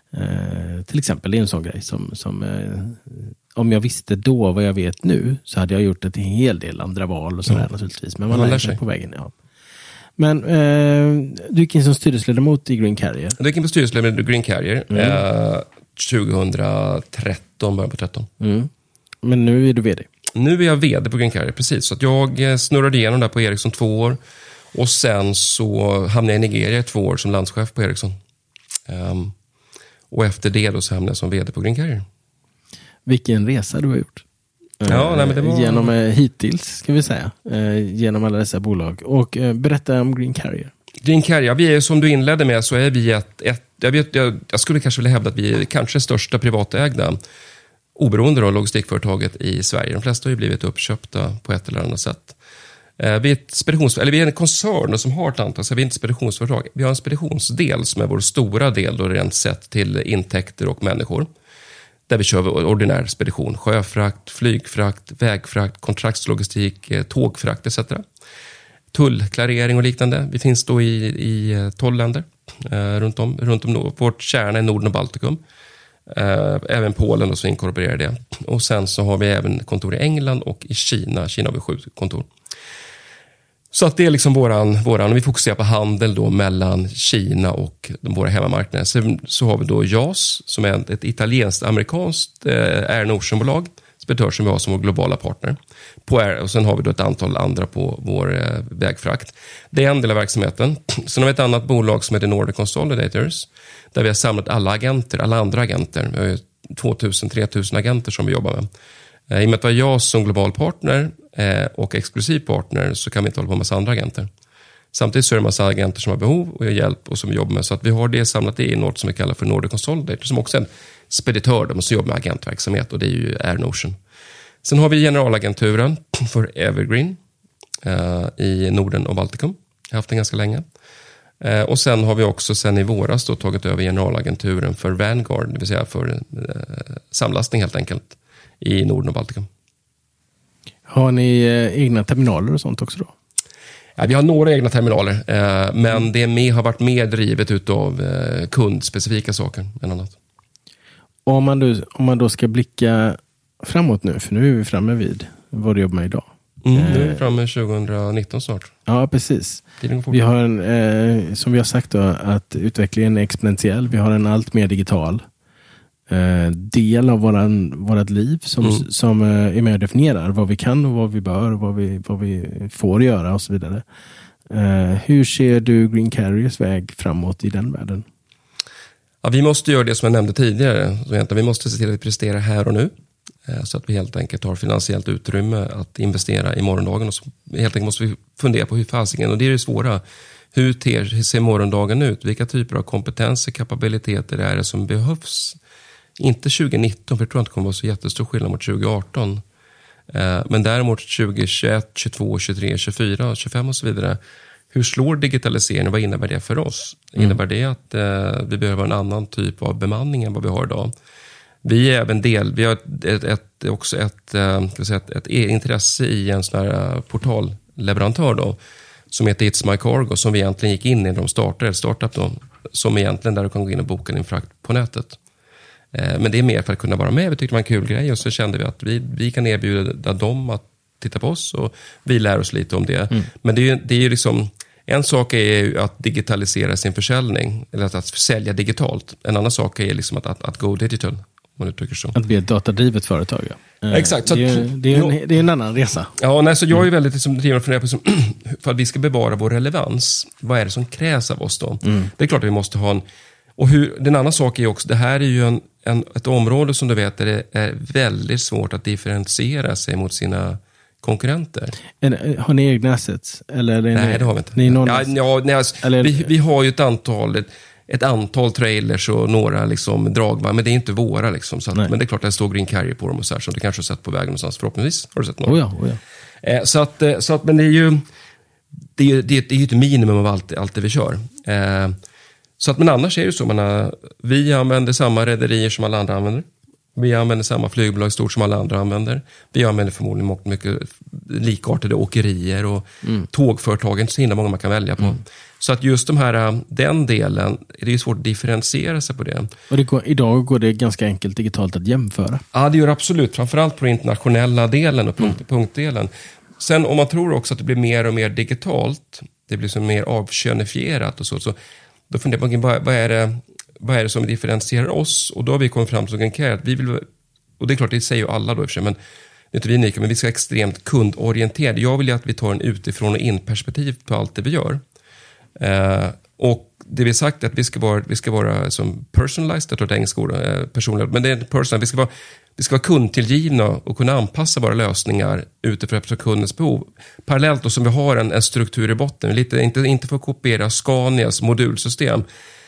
Eh, till exempel, det är en sån grej som... som eh, om jag visste då vad jag vet nu, så hade jag gjort ett hel del andra val och sådär mm. naturligtvis. Men man, man lär sig på vägen, ja. Men eh, du gick in som styrelseledamot i Green Carrier. Du gick in på styrelseledamot i Green Carrier mm. eh, tjugohundratretton, början på tretton. Mm. Men nu är du vd. Nu är jag vd på Green Carrier, precis. Så att jag snurrade igenom där på Ericsson två år. Och sen så hamnade jag i Nigeria två år som landschef på Ericsson. Um, och efter det då så hamnade jag som vd på Green Carrier. Vilken resa du har gjort. Ja, nej, men det var... Genom eh, hittills, ska vi säga. Eh, genom alla dessa bolag. Och eh, berätta om Green Carrier. Green Carrier, vi är, som du inledde med, så är vi ett... ett jag, vet, jag, jag skulle kanske vilja hävda att vi är kanske största privatägda oberoende av logistikföretaget i Sverige. De flesta har ju blivit uppköpta på ett eller annat sätt. Eh, vi, är ett speditions, eller vi är en koncern som har ett antal, så vi är inte speditionsföretag. Vi har en speditionsdel som är vår stora del då, rent sett till intäkter och människor. Där vi kör ordinär spedition, sjöfrakt, flygfrakt, vägfrakt, kontraktslogistik, tågfrakt et cetera. Tullklarering och liknande. Vi finns då i, i tolv länder eh, runt om. Runt om vårt kärna i Norden och Baltikum. Eh, även Polen och så inkorporerar det. Och sen så har vi även kontor i England och i Kina. Kina har vi sju kontor. Så att det är liksom våran, våran, vi fokuserar på handel då mellan Kina och de våra hemmamarknader. Så, så har vi då J A S som är ett italienskt-amerikanskt eh, Air Ocean-bolag, speditör som vi har som vår globala partner. På Air, och sen har vi då ett antal andra på vår eh, vägfrakt. Det är en del av verksamheten. Sen har vi ett annat bolag som heter Nordic Consolidators, där vi har samlat alla agenter, alla andra agenter. Vi har tvåtusen till tretusen agenter som vi jobbar med. Eh, I och med att vi har J A S som global partner och exklusiv partner, så kan vi inte hålla på med massa andra agenter. Samtidigt så är det en massa agenter som har behov och hjälp och som vi jobbar med. Så att vi har det samlat i något som vi kallar för Nordic Consolidator, som också är en speditör där man jobbar med agentverksamhet, och det är ju Air Ocean. Sen har vi generalagenturen för Evergreen eh, i Norden och Baltikum. Jag har haft den ganska länge. Eh, och sen har vi också sen i våras då tagit över generalagenturen för Vanguard, det vill säga för eh, samlastning helt enkelt i Norden och Baltikum. Har ni eh, egna terminaler och sånt också då? Ja, vi har några egna terminaler, eh, men mm. det med, har varit mer drivet utav eh, kundspecifika saker än annat. Om man, då, om man då ska blicka framåt nu, för nu är vi framme vid vad du jobbar med idag. Mm, eh, nu är vi framme tjugonitton snart. Ja, precis. Vi har en, eh, som vi har sagt då, att utvecklingen är exponentiell. Vi har en allt mer digital. eh, del av våran, vårat liv som, mm. som eh, är med och definierar vad vi kan och vad vi bör, vad vi, vad vi får göra och så vidare. Eh, hur ser du Green Carriers väg framåt i den världen? Ja, vi måste göra det som jag nämnde tidigare. Vi måste se till att vi presterar här och nu. Så att vi helt enkelt har finansiellt utrymme att investera i morgondagen. Och så helt enkelt måste vi fundera på hur fasingen, och det är det svåra. Hur, ter, hur ser morgondagen ut? Vilka typer av kompetenser, kapabiliteter är det som behövs? Inte tjugo nitton, för jag tror inte det kommer vara så jättestor skillnad mot tjugo arton. Men däremot tjugo tjugoett, tjugotvå, tjugotre, tjugofyra, tjugofem och så vidare. Hur slår digitaliseringen? Vad innebär det för oss? Mm. Innebär det att eh, vi behöver en annan typ av bemanning än vad vi har idag? Vi är även del, vi har ett, ett, också ett, eh, ska säga, ett, ett intresse i en sån här portalleverantör då, som heter It's My Cargo, som vi egentligen gick in i när de startade, ett startup då, som egentligen där du kan gå in och boka din frakt på nätet. Eh, men det är mer för att kunna vara med. Vi tyckte det var en kul grej, och så kände vi att vi, vi kan erbjuda dem att titta på oss, och vi lär oss lite om det. Mm. Men det är ju, det är ju liksom, en sak är ju att digitalisera sin försäljning, eller att, att sälja digitalt. En annan sak är liksom att, att, att go digital, man uttrycker så. Att bli ett datadrivet företag, ja. Eh, Exakt. Så det, är, att, det, är en, det är en annan resa. Ja, nej, så jag är ju väldigt liksom, driven och funderar på, som, för att vi ska bevara vår relevans, vad är det som krävs av oss då? Mm. Det är klart att vi måste ha en, och hur, den andra sak är också, det här är ju en, en, ett område som du vet, där det är väldigt svårt att differentiera sig mot sina konkurrenter. En, har ni egna assets? Eller det nej, ni, det har vi inte. Ni ja, ja, nej, alltså, eller, vi, vi har ju ett antal, ett, ett antal trailers och några liksom dragvagnar, men det är inte våra liksom. Så att, men det är klart att det står Green Carrier på dem och så här, som du kanske har sett på vägen någonstans, förhoppningsvis. Har du sett någon? Oh ja, oh ja. Eh, så, att, så att, men det är ju det är, det är, det är ju ett minimum av allt, allt det vi kör. Eh, så att, men annars är det så, man har, vi använder samma rederier som alla andra använder. Vi använder samma flygbolag stort som alla andra använder. Vi använder förmodligen mycket likartade åkerier och mm. tågföretagen, så himla många man kan välja på. Mm. Så att just de här, den delen, det är ju svårt att differentiera sig på det. Och det går, idag går det ganska enkelt digitalt att jämföra. Ja, det gör absolut. Framförallt på den internationella delen och punkt, mm. punktdelen. Sen om man tror också att det blir mer och mer digitalt, det blir så mer avkönifierat och så, så då funderar man, vad, vad är det vad är det som differentierar oss? Och då har vi kommit fram till att vi vill, och det är klart, det säger ju alla då i och för sig, men det är inte vi unika, men vi ska vara extremt kundorienterade. Jag vill ju att vi tar en utifrån och in perspektiv på allt det vi gör. Eh, och det vi sagt är att vi ska vara, vi ska vara som personalized, jag tror det är engelska ord, eh, personliga, men det är personal, vi ska vara vi ska vara kundtillgivna och kunna anpassa våra lösningar utifrån kundens behov. Parallellt då som vi har en, en struktur i botten, lite, inte, inte för att kopiera Scanias modulsystem.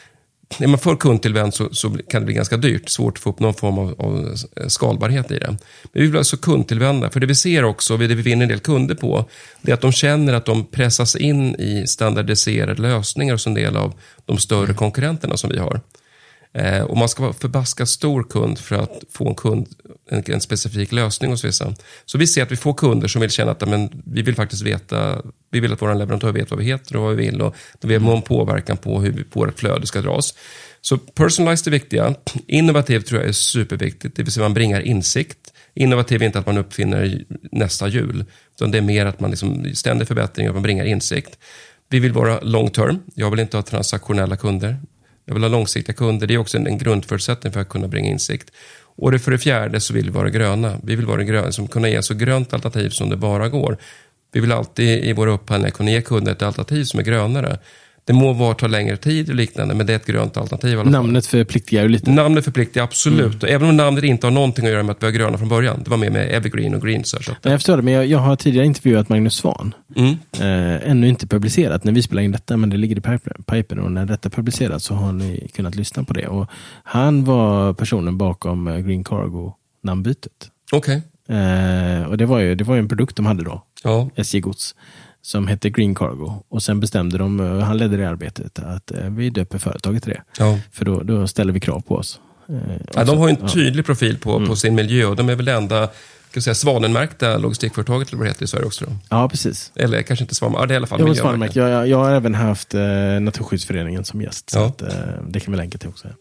Är man för kundtillvänd så, så kan det bli ganska dyrt. Svårt att få upp någon form av, av skalbarhet i det. Men vi vill alltså kundtillvända. För det vi ser också, det vi vinner en del kunder på, det är att de känner att de pressas in i standardiserade lösningar som en del av de större mm. konkurrenterna som vi har. Eh, och man ska vara förbaskat stor kund för att få en kund en, en specifik lösning hos vissa. Så vi ser att vi får kunder som vill känna att men, vi vill faktiskt veta, vi vill att vår leverantör vet vad vi heter och vad vi vill, och då vill man påverkan på hur vårt flöde ska dras. Så personalized är viktiga. Innovativt tror jag är superviktigt, det vill säga man bringar insikt. Innovativ är inte att man uppfinner nästa hjul, utan det är mer att man liksom ständig förbättring och man bringar insikt. Vi vill vara long term, jag vill inte ha transaktionella kunder. Jag vill ha långsiktiga kunder. Det är också en, en grundförutsättning för att kunna bringa insikt. Och det för det fjärde så vill vi vara gröna. Vi vill vara gröna, som kunna ge så grönt alternativ som det bara går. Vi vill alltid i våra upphandlingar kunna ge kunder ett alternativ som är grönare. Det må vara ta längre tid och liknande, men det är ett grönt alternativ. Namnet förpliktigar ju lite. Namnet förpliktigar, absolut. Mm. Även om namnet inte har någonting att göra med att vi är gröna från början. Det var med med Evergreen och Green. Så, så. Jag förstår det, men jag, jag har tidigare intervjuat Magnus Svan. Mm. Eh, ännu inte publicerat när vi spelar in detta, men det ligger i pipen, och när detta publiceras så har ni kunnat lyssna på det. Och han var personen bakom Green Cargo-namnbytet. Okej. Okay. Eh, och det var ju det var ju en produkt de hade då. Ja. S J Gods. Som hette Green Cargo. Och sen bestämde de, han ledde det arbetet, att vi döper företaget till det. Ja. För då, då ställer vi krav på oss. Ja, de har ju en tydlig ja. profil på, mm. på sin miljö. Och de är väl det enda, ska säga, svanenmärkta logistikföretaget, eller vad det heter i Sverige också då. Ja, precis. Eller kanske inte svanenmärkt, ja, det är i alla fall jo, svanenmärkt. Jag, jag har även haft eh, Naturskyddsföreningen som gäst. Så ja. att, eh, det kan vi länka till också.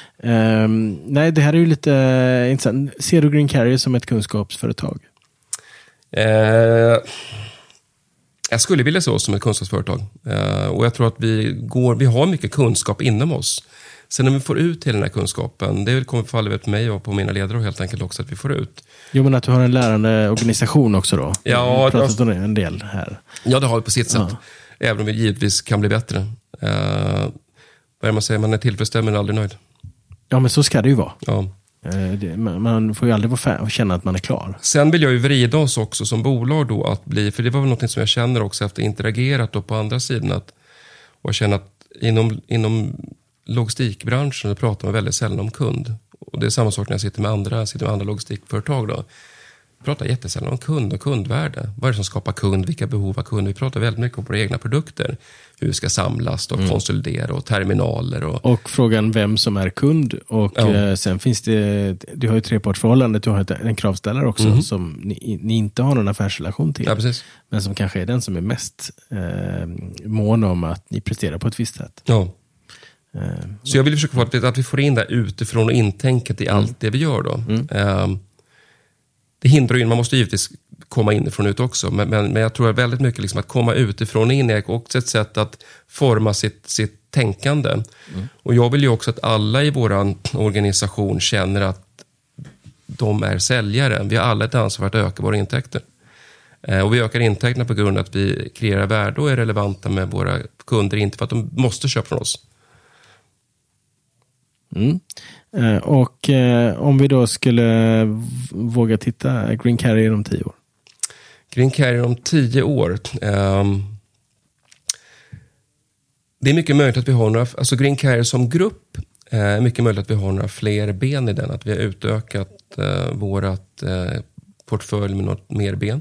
Um, nej, det här är ju lite uh, intressant. Ser du Green Carrier som ett kunskapsföretag? Eh... Jag skulle vilja se oss som ett kunskapsföretag. Uh, och jag tror att vi, går, vi har mycket kunskap inom oss. Sen när vi får ut hela den här kunskapen, det kommer falla ut på mig och på mina ledare och helt enkelt också att vi får ut. Jo, men att du har en lärande organisation också då. Ja, vi har pratat om det en del här. Ja, det har vi på sitt sätt. Ja. Även om vi givetvis kan bli bättre. Uh, vad är man säger, man är tillfredsställd men aldrig nöjd. Ja, men så ska det ju vara. Ja. Det, man får ju aldrig vara färdig och känna att man är klar. Sen vill jag ju vrida oss också som bolag då att bli, för det var väl något som jag känner också efter interagerat då på andra sidan att, och jag känner att inom, inom logistikbranschen pratar man väldigt sällan om kund. Och det är samma sak när jag sitter med andra, sitter med andra logistikföretag då. Vi pratar jättesällan om kund och kundvärde. Vad är det som skapar kund? Vilka behov av kund? Vi pratar väldigt mycket om våra egna produkter. Hur vi ska samlas och mm. konsolidera och terminaler. Och, och frågan vem som är kund. Och ja. eh, sen finns det, du har ju trepartsförhållande, du har ett, en kravställare också mm. som ni, ni inte har någon affärsrelation till. Ja, precis. Men som kanske är den som är mest eh, mån om att ni presterar på ett visst sätt. Ja. Eh, Så jag vill försöka få att, att vi får in det utifrån och intänket i mm. allt det vi gör då. Mm. Eh, Det hindrar ju, man måste givetvis komma inifrån ut också. Men, men, men jag tror väldigt mycket liksom att komma utifrån in är också ett sätt att forma sitt, sitt tänkande. Mm. Och jag vill ju också att alla i vår organisation känner att de är säljare. Vi har alla ett ansvar för att öka våra intäkter. Eh, och vi ökar intäkterna på grund av att vi kreerar värde och är relevanta med våra kunder. Inte för att de måste köpa från oss. Mm. Och eh, om vi då skulle våga titta Green Carrier om tio år? Green Carrier om tio år. Eh, det är mycket möjligt att vi har några, alltså Green Carrier som grupp är eh, mycket möjligt att vi har några fler ben i den. Att vi har utökat eh, vårat eh, portfölj med något mer ben.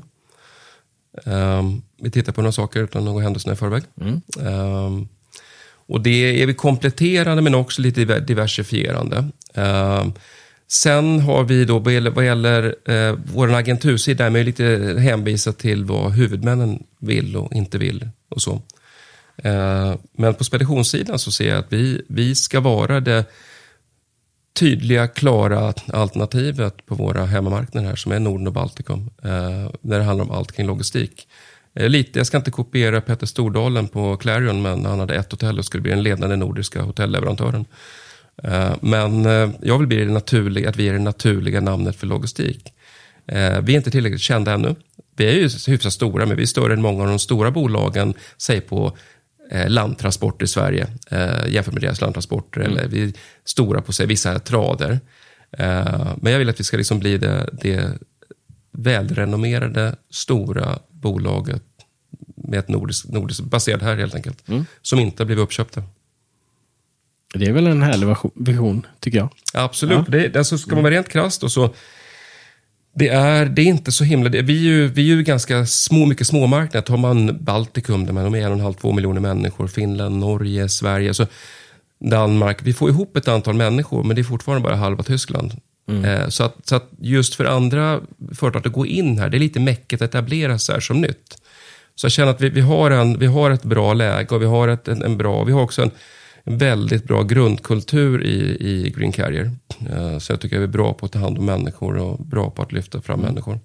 Eh, vi tittar på några saker utan några händelser i förväg. Mm. Eh, Och det är vi kompletterande men också lite diversifierande. Uh, sen har vi då vad gäller, vad gäller uh, vår agentursida med lite hänvisat till vad huvudmännen vill och inte vill och så. Uh, men på speditionssidan så ser jag att vi, vi ska vara det tydliga, klara alternativet på våra hemmamarknader här som är Norden och Baltikum. Uh, när det handlar om allt kring logistik. Lite, jag ska inte kopiera Petter Stordalen på Clarion, men han hade ett hotell och skulle bli den ledande nordiska hotellleverantören. Men jag vill bli det naturliga, att vi är det naturliga namnet för logistik. Vi är inte tillräckligt kända ännu. Vi är ju hyfsat stora, men vi är större än många av de stora bolagen, säg på landtransporter i Sverige, jämfört med deras landtransporter, mm. eller vi är stora på sig, vissa trader. Men jag vill att vi ska liksom bli det, det välrenommerade, stora bolaget med ett nordiskt, nordiskt baserat här helt enkelt. Mm. Som inte har blivit uppköpta. Det är väl en härlig vision, tycker jag. Absolut. Ja. Det, alltså ska man vara rent krasst och så det är, det är inte så himla... Det, vi, är ju, vi är ju ganska små, mycket småmarknader. Tar man Baltikum där man är en och en halv, två miljoner människor. Finland, Norge, Sverige, så Danmark. Vi får ihop ett antal människor, men det är fortfarande bara halva Tyskland. Mm. Eh, så, att, så att just för andra företag att gå in här, det är lite mäcket att etablera sig här som nytt. Så jag känner att vi, vi, har, en, vi har ett bra läge och vi har ett, en, en bra... Vi har också en En väldigt bra grundkultur i, i Green Carrier. Uh, så jag tycker att vi är bra på att ta hand om människor och bra på att lyfta fram mm. människor.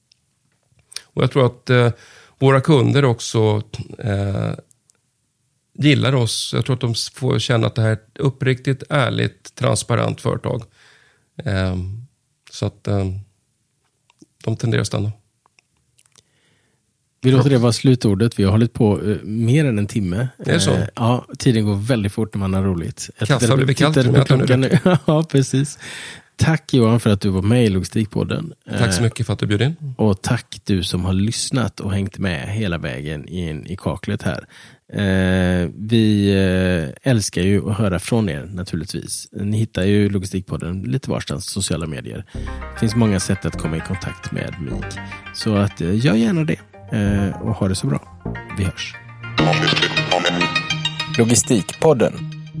Och jag tror att uh, våra kunder också uh, gillar oss. Jag tror att de får känna att det här är ett uppriktigt, ärligt, transparent företag. Uh, så att uh, de tenderar att stanna. Vi låter det vara slutordet. Vi har hållit på uh, mer än en timme. Det är så? Uh, ja, tiden går väldigt fort när man har roligt. Kaffe blir kallt nu. Ja, precis. Tack Johan för att du var med i Logistikpodden. Tack så mycket för att du bjöd in. Och tack du som har lyssnat och hängt med hela vägen in i kaklet här. Uh, vi uh, älskar ju att höra från er naturligtvis. Ni hittar ju Logistikpodden lite varstans sociala medier. Det finns många sätt att komma i kontakt med mig. Så att uh, gör gärna det. Och ha det så bra. Vi hörs. Logistikpodden.